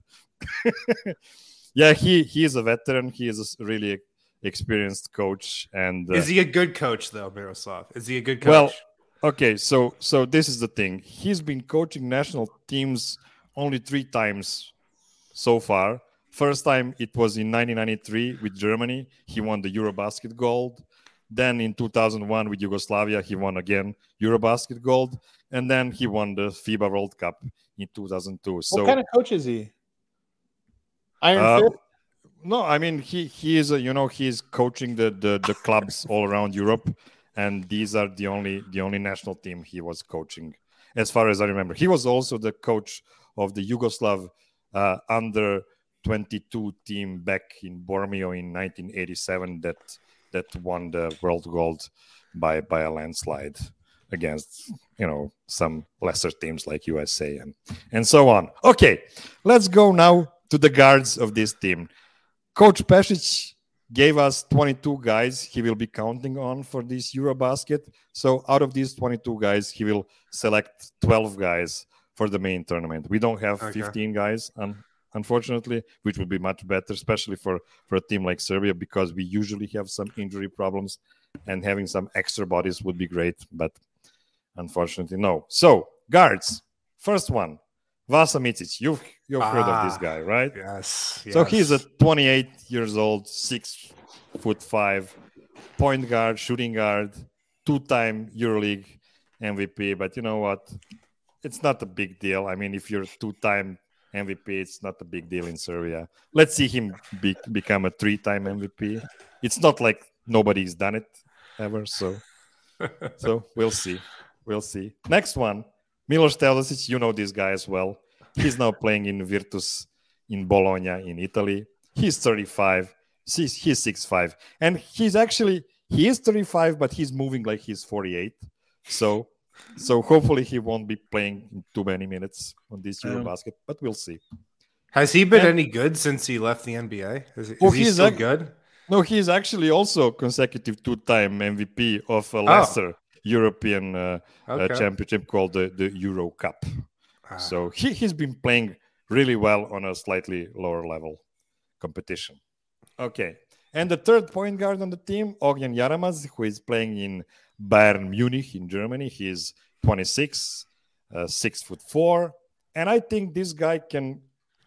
Yeah, he is a veteran. He is a really experienced coach. And is he a good coach though, Miroslav? Is he a good coach? Well, okay, so this is the thing. He's been coaching national teams only 3 times so far. First time it was in 1993 with Germany. He won the Eurobasket gold. Then in 2001 with Yugoslavia, he won again Eurobasket gold. And then he won the FIBA World Cup in 2002. So what kind of coach is he? Iron Fist? No, I mean he is he's coaching the clubs all around Europe, and these are the only national team he was coaching, as far as I remember. He was also the coach of the Yugoslav under 22 team back in Bormio in 1987 that won the world gold by a landslide against some lesser teams like USA and so on. Okay, let's go now to the guards of this team. Coach Pešić gave us 22 guys he will be counting on for this Eurobasket. So out of these 22 guys, he will select 12 guys for the main tournament. We don't have 15 guys, unfortunately, which would be much better, especially for a team like Serbia, because we usually have some injury problems, and having some extra bodies would be great, but unfortunately, no. So, guards, first one, Vasa Micic. You've heard of this guy, right? Yes. So he's a 28 years old, 6'5", point guard, shooting guard, 2-time EuroLeague MVP. But you know what? It's not a big deal. I mean, if you're a 2-time MVP, it's not a big deal in Serbia. Let's see him become a 3-time MVP. It's not like nobody's done it ever. So we'll see. We'll see. Next one. Milos Teodosic, you know this guy as well. He's now playing in Virtus in Bologna in Italy. He's 35. He's 6'5". And he is 35, but he's moving like he's 48. So hopefully he won't be playing too many minutes on this Eurobasket, but we'll see. Has he been any good since he left the NBA? Is he still good? No, he's actually also consecutive 2-time MVP of a lesser European championship called the Euro Cup. So he's been playing really well on a slightly lower level competition. Okay. And the third point guard on the team, Ognjen Jaramaz, who is playing in Bayern Munich in Germany. He's 26, 6'4", and I think this guy can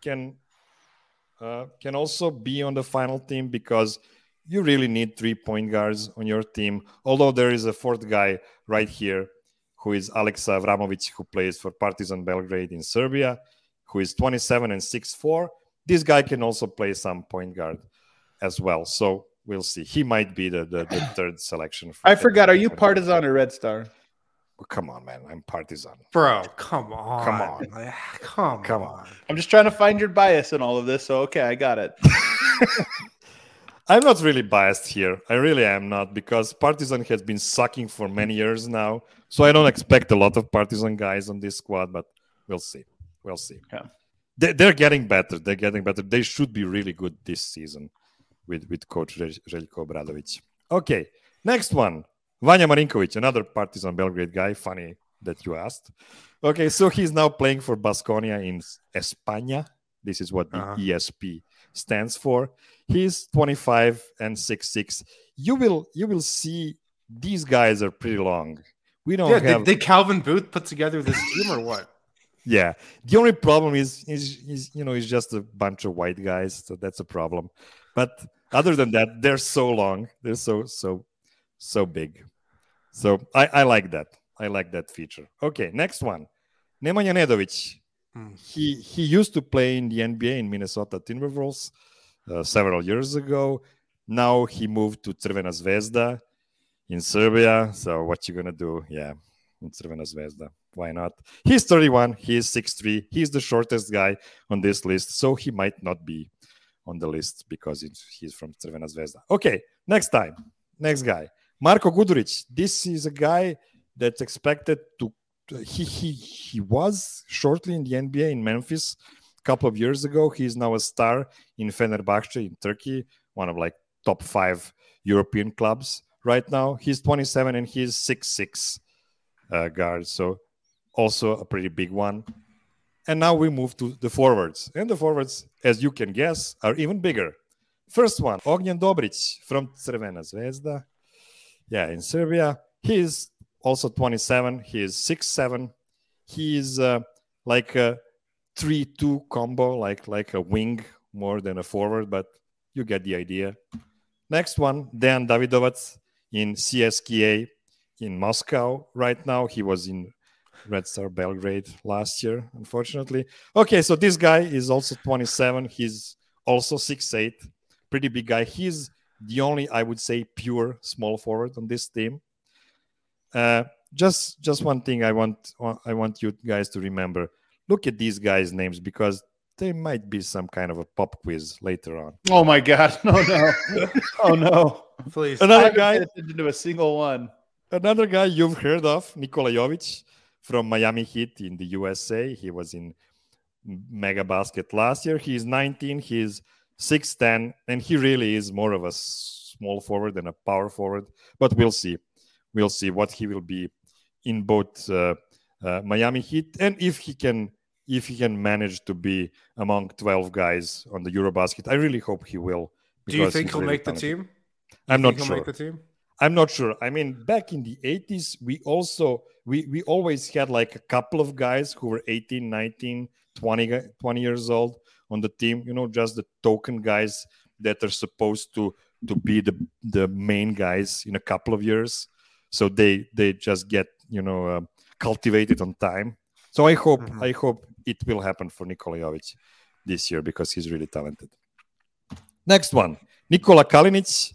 also be on the final team, because you really need 3 point guards on your team. Although there is a fourth guy right here, who is Aleksa Avramovic, who plays for Partizan Belgrade in Serbia, who is 27 and 6'4". This guy can also play some point guard as well. So we'll see. He might be the third selection. I forgot. Are you Partizan or Red Star? Oh, come on, man. I'm Partizan. Bro, come on. Come on. I'm just trying to find your bias in all of this. So, okay, I got it. I'm not really biased here. I really am not, because Partizan has been sucking for many years now. So I don't expect a lot of Partizan guys on this squad, but we'll see. We'll see. Yeah. They're getting better. They're getting better. They should be really good this season with Coach Željko Obradović. Okay, next one. Vanja Marinković, another Partizan Belgrade guy. Funny that you asked. Okay, so he's now playing for Baskonia in España. This is what the ESP stands for. He's 25 and 6'6". You will see these guys are pretty long. We don't have... Did Calvin Booth put together this team or what? Yeah. The only problem is it's just a bunch of white guys, so that's a problem. But other than that, they're so long. They're so big. So I like that. I like that feature. Okay, next one. Nemanja Nedovic. He used to play in the NBA in Minnesota Timberwolves several years ago. Now he moved to Crvena Zvezda in Serbia. So what you gonna do? Yeah, in Crvena Zvezda. Why not? He's 31. He is 6'3". He's the shortest guy on this list, so he might not be on the list because he's from Crvena Zvezda. Okay, next guy. Marko Guduric. This is a guy that's expected to. He was shortly in the NBA in Memphis a couple of years ago. He's now a star in Fenerbahce in Turkey, one of like top 5 European clubs right now. He's 27 and he's 6'6" guard, so also a pretty big one. And now we move to the forwards. And the forwards, as you can guess, are even bigger. First one, Ognjen Dobrić from Crvena Zvezda. Yeah, in Serbia. He's also 27. He is 6'7". He is like a 3-2 combo, like a wing more than a forward, but you get the idea. Next one, Dejan Davidovac in CSKA in Moscow right now. He was in Red Star Belgrade last year, unfortunately. Okay, so this guy is also 27. He's also 6'8", pretty big guy. He's the only, I would say, pure small forward on this team. Just one thing I want you guys to remember. Look at these guys' names because there might be some kind of a pop quiz later on. Oh my God! No! Oh no! Please. Another guy into a single one. Another guy you've heard of, Nikola Jovic from Miami Heat in the USA. He was in Mega Basket last year. He's 19. He's 6'10", and he really is more of a small forward than a power forward. But we'll see. We'll see what he will be in both Miami Heat, and if he can manage to be among 12 guys on the EuroBasket. I really hope he will. Do you think he'll make the team? I'm not sure. He'll make the team? I'm not sure. I mean, back in the 80s, we always had like a couple of guys who were 18, 19, 20 years old on the team. You know, just the token guys that are supposed to be the main guys in a couple of years. So they just get, cultivated on time. So I hope it will happen for Nikola Jovic this year because he's really talented. Next one, Nikola Kalinic.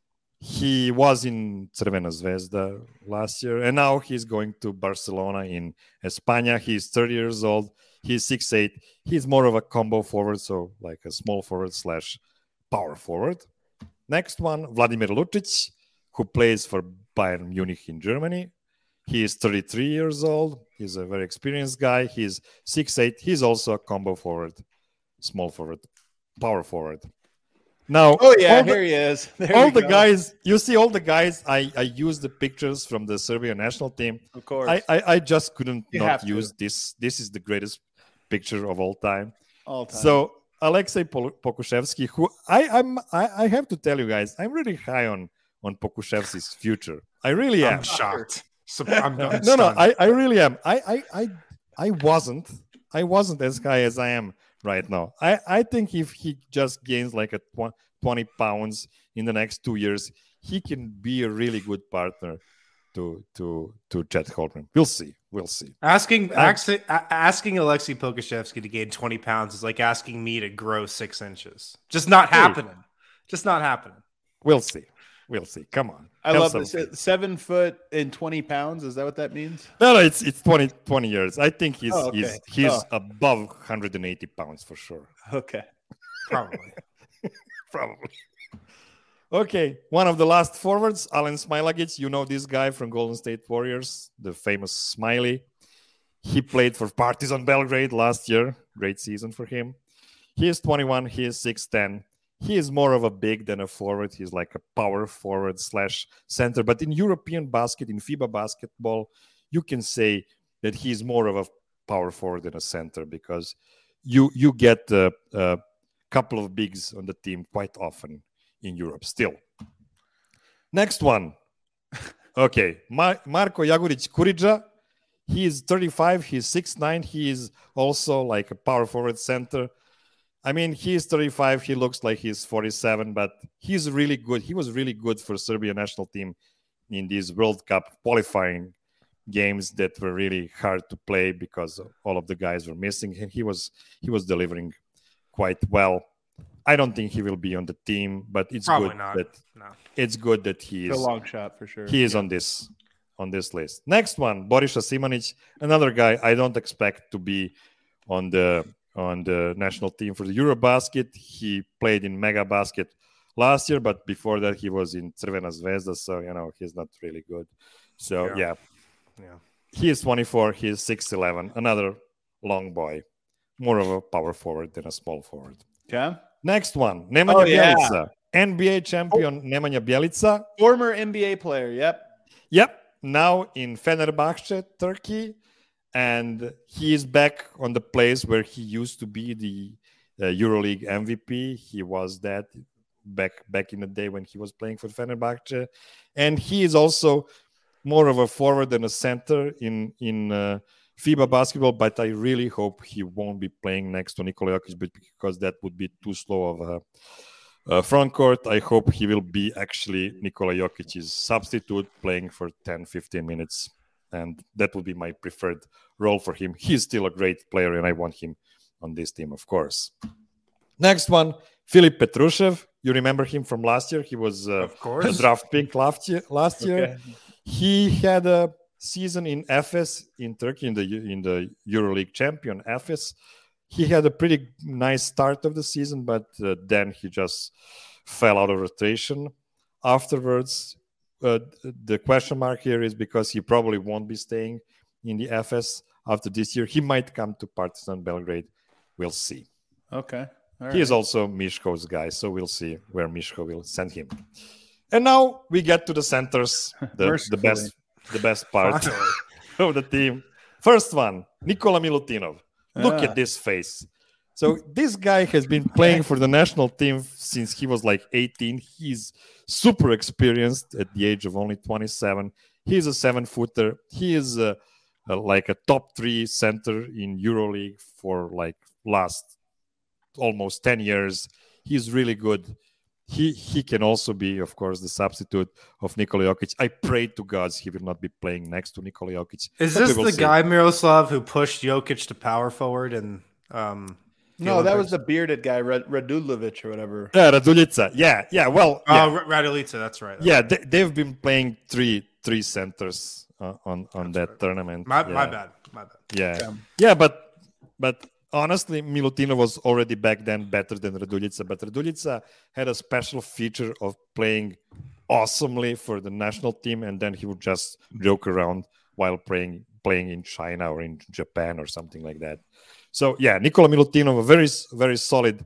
He was in Crvena Zvezda last year, and now he's going to Barcelona in España. He's 30 years old. He's 6'8". He's more of a combo forward, so like a small forward / power forward. Next one, Vladimir Lucic, who plays for Bayern Munich in Germany. He is 33 years old. He's a very experienced guy. He's 6'8". He's also a combo forward, small forward, power forward. Now, here he is. Guys, you see all the guys. I used the pictures from the Serbian national team. Of course. I just couldn't not use this. This is the greatest picture of all time. So Alexei Pokusevski, who I have to tell you guys, I'm really high on Pokuševski's future. I really am. I'm shocked. I'm no, I really am. I wasn't as high as I am right now. I think if he just gains like a 20 pounds in the next 2 years, he can be a really good partner to Chet Holmgren. We'll see. Asking Alexei Pokusevski to gain 20 pounds is like asking me to grow 6 inches. Just not happening. We'll see. Come on. I love this. 7 foot and 20 pounds. Is that what that means? No, it's 20 years. I think he's above 180 pounds for sure. Okay. Probably. Okay. One of the last forwards, Alen Smailagić. You know this guy from Golden State Warriors, the famous Smiley. He played for Partizan Belgrade last year. Great season for him. He is 21. He is 6'10". He is more of a big than a forward. He's like a power forward / center. But in European basket, in FIBA basketball, you can say that he's more of a power forward than a center because you get a couple of bigs on the team quite often in Europe still. Next one. Okay. Marko Jagurić Kuriđa. He is 35. He's 6'9". He is also like a power forward center. I mean, he's 35. He looks like he's 47, but he's really good. He was really good for Serbia national team in these World Cup qualifying games that were really hard to play because all of the guys were missing, and he was delivering quite well. I don't think he will be on the team, but it's Probably good not. that No. it's good that he It's is a long shot for sure. he is on this list. Next one, Borisa Simanic, another guy I don't expect to be on the national team for the Eurobasket. He played in Mega Basket last year, but before that he was in Crvena Zvezda, so he's not really good. So yeah. He is 24, he is 6'11", another long boy, more of a power forward than a small forward. Okay. Next one, Nemanja yeah. Bjelica, NBA champion Nemanja Bjelica. Former NBA player. Yep. Now in Fenerbahce, Turkey, and he is back on the place where he used to be the EuroLeague MVP. He was that back in the day when he was playing for Fenerbahce, and he is also more of a forward than a center in FIBA basketball. But I really hope he won't be playing next to Nikola Jokic, because that would be too slow of a front court. I hope he will be actually Nikola Jokic's substitute, playing for 10-15 minutes, and that would be my preferred role for him. He's still a great player, and I want him on this team, of course. Next one, Filip Petrušev. You remember him from last year? He was a draft pick last year. Okay. He had a season in Efes in Turkey, in the EuroLeague champion Efes. He had a pretty nice start of the season, but then he just fell out of rotation afterwards. The question mark here is because he probably won't be staying in the Efes after this year. He might come to Partizan Belgrade. We'll see. Okay. He is also Miško's guy, so we'll see where Miško will send him. And now we get to the centers, the best part of the team. First one, Nikola Milutinov. Look at this face. So this guy has been playing for the national team since he was like 18. He's super experienced at the age of only 27. He's a 7-footer. He is like a top 3 center in EuroLeague for like last almost 10 years. He's really good. He can also be, of course, the substitute of Nikola Jokic. I pray to God he will not be playing next to Nikola Jokic. Is this the guy, Miroslav, who pushed Jokic to power forward? And no, that was the bearded guy, Radulovic or whatever. Yeah, Radulica. Yeah. Well, Radulica. That's right. Yeah, they've been playing three centers on that tournament. My bad. Yeah, but honestly, Milutinov was already back then better than Radulica, but Radulica had a special feature of playing awesomely for the national team, and then he would just joke around while playing in China or in Japan or something like that. So yeah, Nikola Milutinov, a very, very solid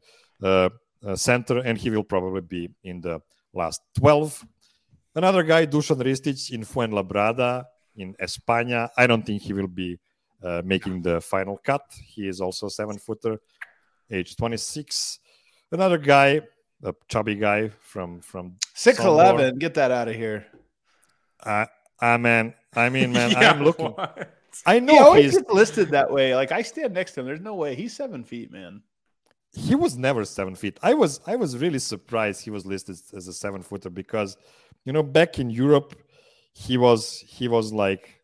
center, and he will probably be in the last 12. Another guy, Dusan Ristic in Fuenlabrada in España. I don't think he will be making the final cut. He is also a 7-footer, age 26. Another guy, a chubby guy from 6'11". Get that out of here. Man, Yeah, I'm looking. what? I know He always he's gets listed that way. Like I stand next to him. There's no way he's 7 feet, man. he was never 7 feet. I was really surprised he was listed as a 7-footer because, back in Europe, he was like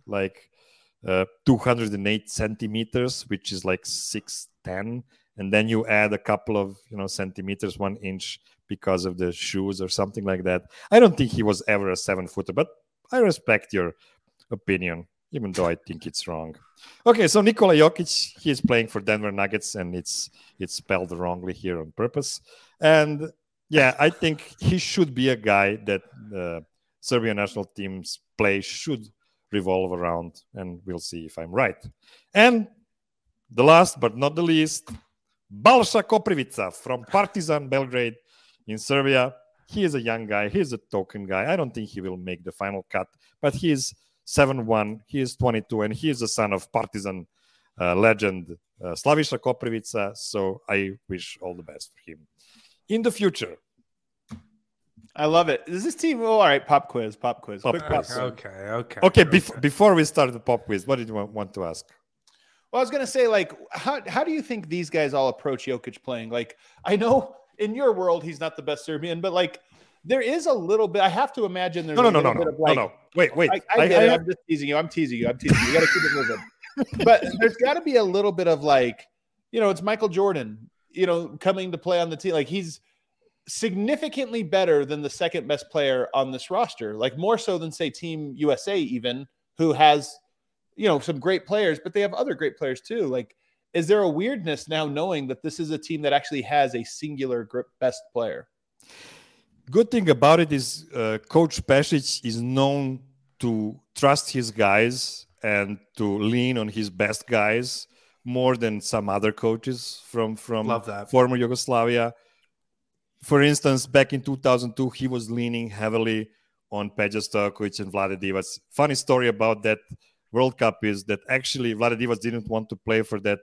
208 centimeters, which is like 6'10", and then you add a couple of centimeters, 1 inch because of the shoes or something like that. I don't think he was ever a 7-footer, but I respect your opinion, even though I think it's wrong. Okay, so Nikola Jokic, he is playing for Denver Nuggets, and it's spelled wrongly here on purpose. And yeah, I think he should be a guy that the Serbian national team's play should revolve around, and we'll see if I'm right. And the last but not the least, Balša Koprivica from Partizan Belgrade in Serbia. He is a young guy. He's a token guy. I don't think he will make the final cut, but he is 7'1". He is 22, and he is the son of Partizan legend Slaviša Koprivica. So I wish all the best for him in the future. I love it. Is this team? Oh, all right. Pop quiz. Quick pop quiz. Okay. Before we start the pop quiz, what did you want to ask? Well, I was going to say, like, how do you think these guys all approach Jokic playing? Like, I know in your world he's not the best Serbian, but like There is a little bit. I have to imagine there's No. bit of like. No. Wait. I get it. I'm just teasing you. I'm teasing you. You got to keep it moving. But there's got to be a little bit of like, it's Michael Jordan, coming to play on the team. Like he's significantly better than the second best player on this roster, like more so than say Team USA even, who has, some great players, but they have other great players too. Like, is there a weirdness now knowing that this is a team that actually has a singular best player? Good thing about it is Coach Pešić is known to trust his guys and to lean on his best guys more than some other coaches from Love that. former Yugoslavia. For instance, back in 2002, he was leaning heavily on Peja Stojković and Vlade Divac. Funny story about that World Cup is that actually Vlade Divac didn't want to play for that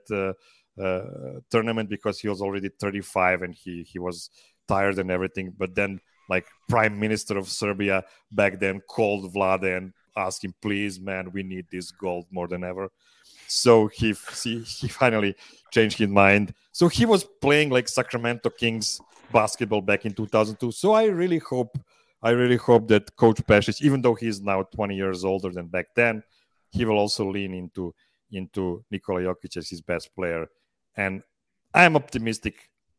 tournament because he was already 35 and he was tired and everything. But then, like, Prime Minister of Serbia back then called Vlade and asked him, please, man, we need this gold more than ever. So he finally changed his mind. So he was playing like Sacramento Kings basketball back in 2002. So I really hope that Coach Pešić, even though he's now 20 years older than back then, he will also lean into Nikola Jokic as his best player. And I'm optimistic.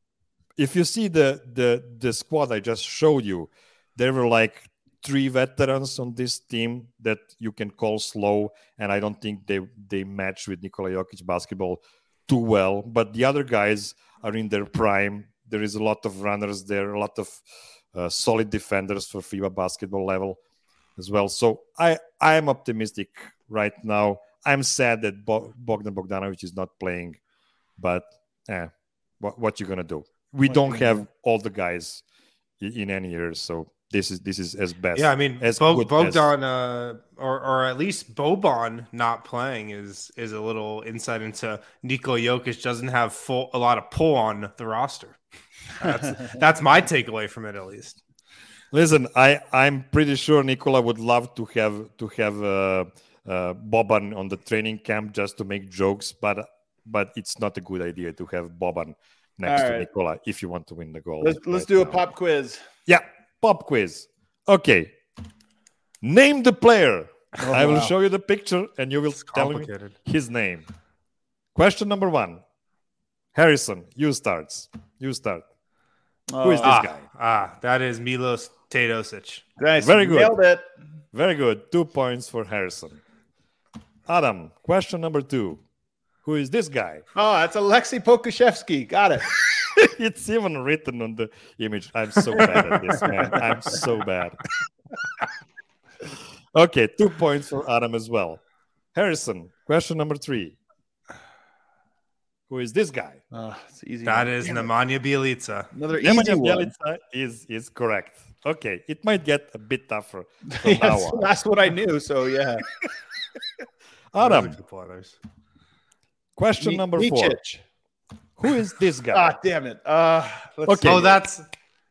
If you see the squad I just showed you, there were like 3 veterans on this team that you can call slow, and I don't think they match with Nikola Jokic basketball too well. But the other guys are in their prime. There is a lot of runners there, a lot of solid defenders for FIBA basketball level as well. So I am optimistic right now. I'm sad that Bogdan Bogdanović is not playing, but what you gonna do? We don't have all the guys in any year, so this is as best. Yeah, I mean, as Bogdan or at least Boban not playing is a little insight into Nikola Jokic doesn't have a lot of pull on the roster. That's my takeaway from it, at least. Listen, I'm pretty sure Nikola would love to have Boban on the training camp just to make jokes, but it's not a good idea to have Boban next to Nikola if you want to win the gold. Let's do a pop quiz. Yeah, pop quiz. Okay. Name the player. I will show you the picture and you will tell me his name. Question number 1. Harrison, you start. Who is this guy? That is Milos Teodosic. Nice. Very good. Nailed it. Very good. 2 points for Harrison. Adam, question number 2. Who is this guy? Oh, that's Alexei Pokuševski. Got it. It's even written on the image. I'm so bad at this, man. I'm so bad. Okay, 2 points for Adam as well. Harrison, question number 3. Who is this guy? It's easy. That is Nemanja Bjelica. Another easy Nemanja one. Bjelica is correct. Okay, it might get a bit tougher from Yeah, now that's the on. last one I knew, so yeah. Adam, question number 4. Micic. Who is this guy? Damn it. Okay. Oh, that's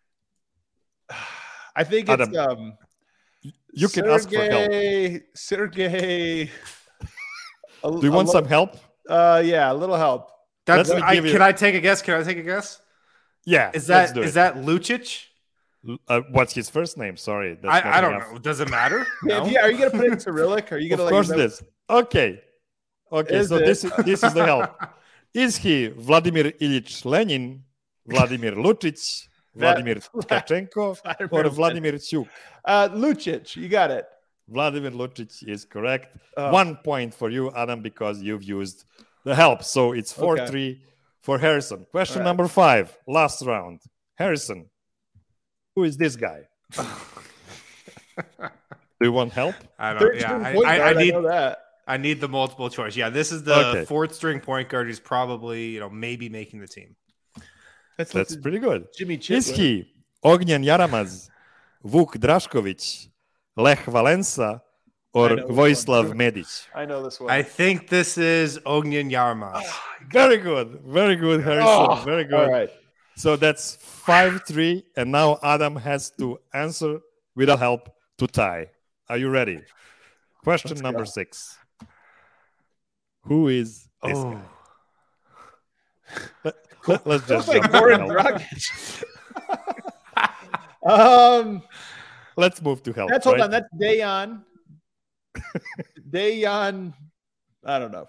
I think Adam, it's you can ask for help. Sergey. Do you want some help? Yeah, a little help. that's. Let me give you- Can I take a guess? Yeah. Is let's that do is it. that Lucic? What's his first name? Sorry. That's not I don't enough. know. Does it matter? Yeah, No? are you gonna put it in Cyrillic? Or are you gonna Of course it is. Okay. Is So it? this is the help. Is he Vladimir Ilyich Lenin, Vladimir Lucic, Vladimir Tkachenko, or Vladimir Chuk? Lucic, you got it. Vladimir Lucic is correct. 1 point for you, Adam, because you've used the help. So it's 4-3 for Harrison. Question number 5, last round. Harrison, who is this guy? Do you want help? I don't. Yeah, I need. know that. I need the multiple choice. Yeah, this is the Okay. 4th string point guard who's probably maybe making the team. That's pretty good. Jimmy Is Chitwood. he Ognjen Jaramaz, Vuk Drašković, Lech Valensa, or I know this Vojislav Medić? I know this one. I think this is Ognjen Jaramaz. Very good, Harrison. Very good. All right. So that's 5-3, and now Adam has to answer without help to tie. Are you ready? Question number 6. Who is this guy? Let's just Like jump Goran to help. Dragic. Let's move to health. Hold right? on. That's Dayon. Dayon. I don't know.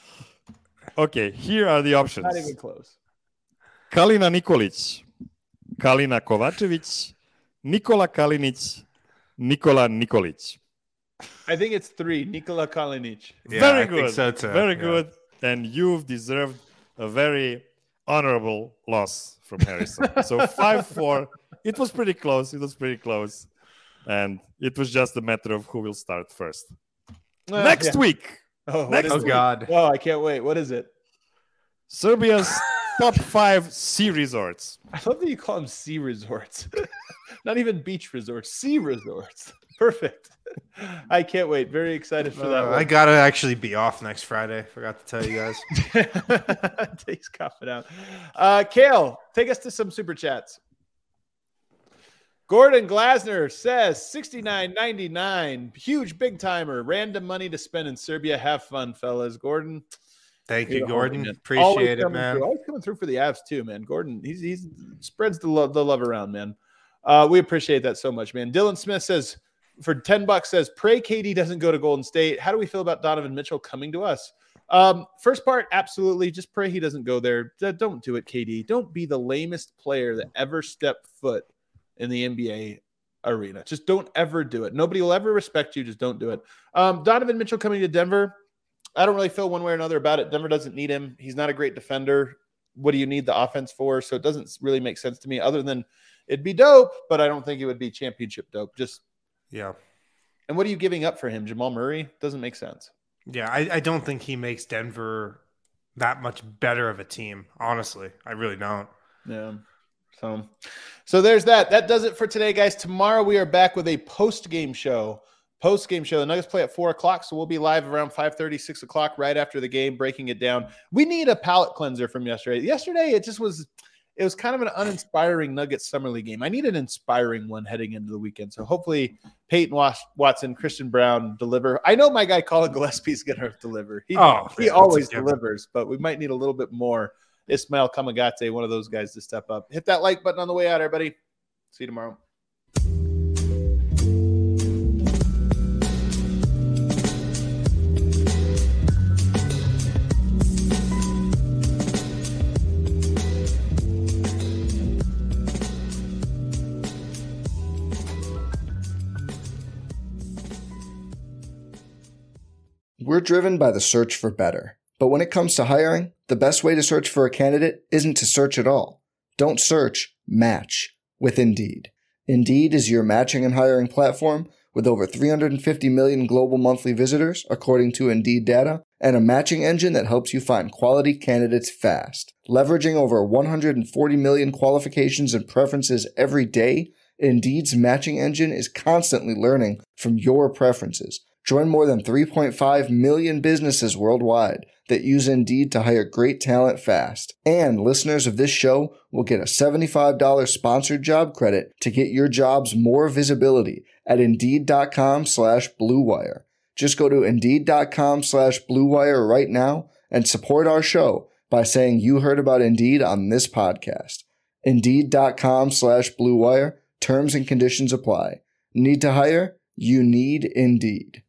Okay, here are the options. Not even close. Kalina Nikolic, Kalina Kovacevic, Nikola Kalinic, Nikola Nikolic. I think it's 3. Nikola Kalinic. Yeah, Very I good. think so too. Very Yeah. good. And you've deserved a very honorable loss from Harrison. So 5-4. It was pretty close. And it was just a matter of who will start first. Next week, Oh, what Next is Oh it? God. Oh, I can't wait. What is it? Serbia's top 5 sea resorts. I love that you call them sea resorts. Not even beach resorts, sea resorts. Perfect. I can't wait. Very excited for that one. I gotta actually be off next Friday. Forgot to tell you guys. Takes coughing out. Kale, take us to some super chats. Gordon Glasner says $69.99. Huge big timer. Random money to spend in Serbia. Have fun, fellas. Gordon. Thank You're you, Gordon. always Appreciate it, coming man. through. Always coming through for the Avs too, man. Gordon, he's spreads the love around, man. We appreciate that so much, man. Dylan Smith says for $10 says pray KD doesn't go to Golden State. How do we feel about Donovan Mitchell coming to us? First part, absolutely. Just pray he doesn't go there. Don't do it, KD. Don't be the lamest player that ever stepped foot in the NBA arena. Just don't ever do it. Nobody will ever respect you. Just don't do it. Donovan Mitchell coming to Denver. I don't really feel one way or another about it. Denver doesn't need him. He's not a great defender. What do you need the offense for? So it doesn't really make sense to me other than it'd be dope, but I don't think it would be championship dope. Just Yeah. And what are you giving up for him? Jamal Murray? Doesn't make sense. Yeah, I don't think he makes Denver that much better of a team. Honestly, I really don't. Yeah. So there's that. That does it for today, guys. Tomorrow we are back with a post-game show. The Nuggets play at 4:00, so we'll be live around 5:30, 6 o'clock, right after the game, breaking it down. We need a palate cleanser from yesterday. Yesterday, it was kind of an uninspiring Nuggets Summer League game. I need an inspiring one heading into the weekend. So hopefully Peyton Watson, Christian Brown deliver. I know my guy Colin Gillespie is going to deliver. He always delivers, but we might need a little bit more Ismail Kamagate, one of those guys to step up. Hit that like button on the way out, everybody. See you tomorrow. We're driven by the search for better. But when it comes to hiring, the best way to search for a candidate isn't to search at all. Don't search, match with Indeed. Indeed is your matching and hiring platform with over 350 million global monthly visitors, according to Indeed data, and a matching engine that helps you find quality candidates fast. Leveraging over 140 million qualifications and preferences every day, Indeed's matching engine is constantly learning from your preferences. Join more than 3.5 million businesses worldwide that use Indeed to hire great talent fast. And listeners of this show will get a $75 sponsored job credit to get your jobs more visibility at Indeed.com/Blue Wire. Just go to Indeed.com/Blue Wire right now and support our show by saying you heard about Indeed on this podcast. Indeed.com/Blue Wire. Terms and conditions apply. Need to hire? You need Indeed.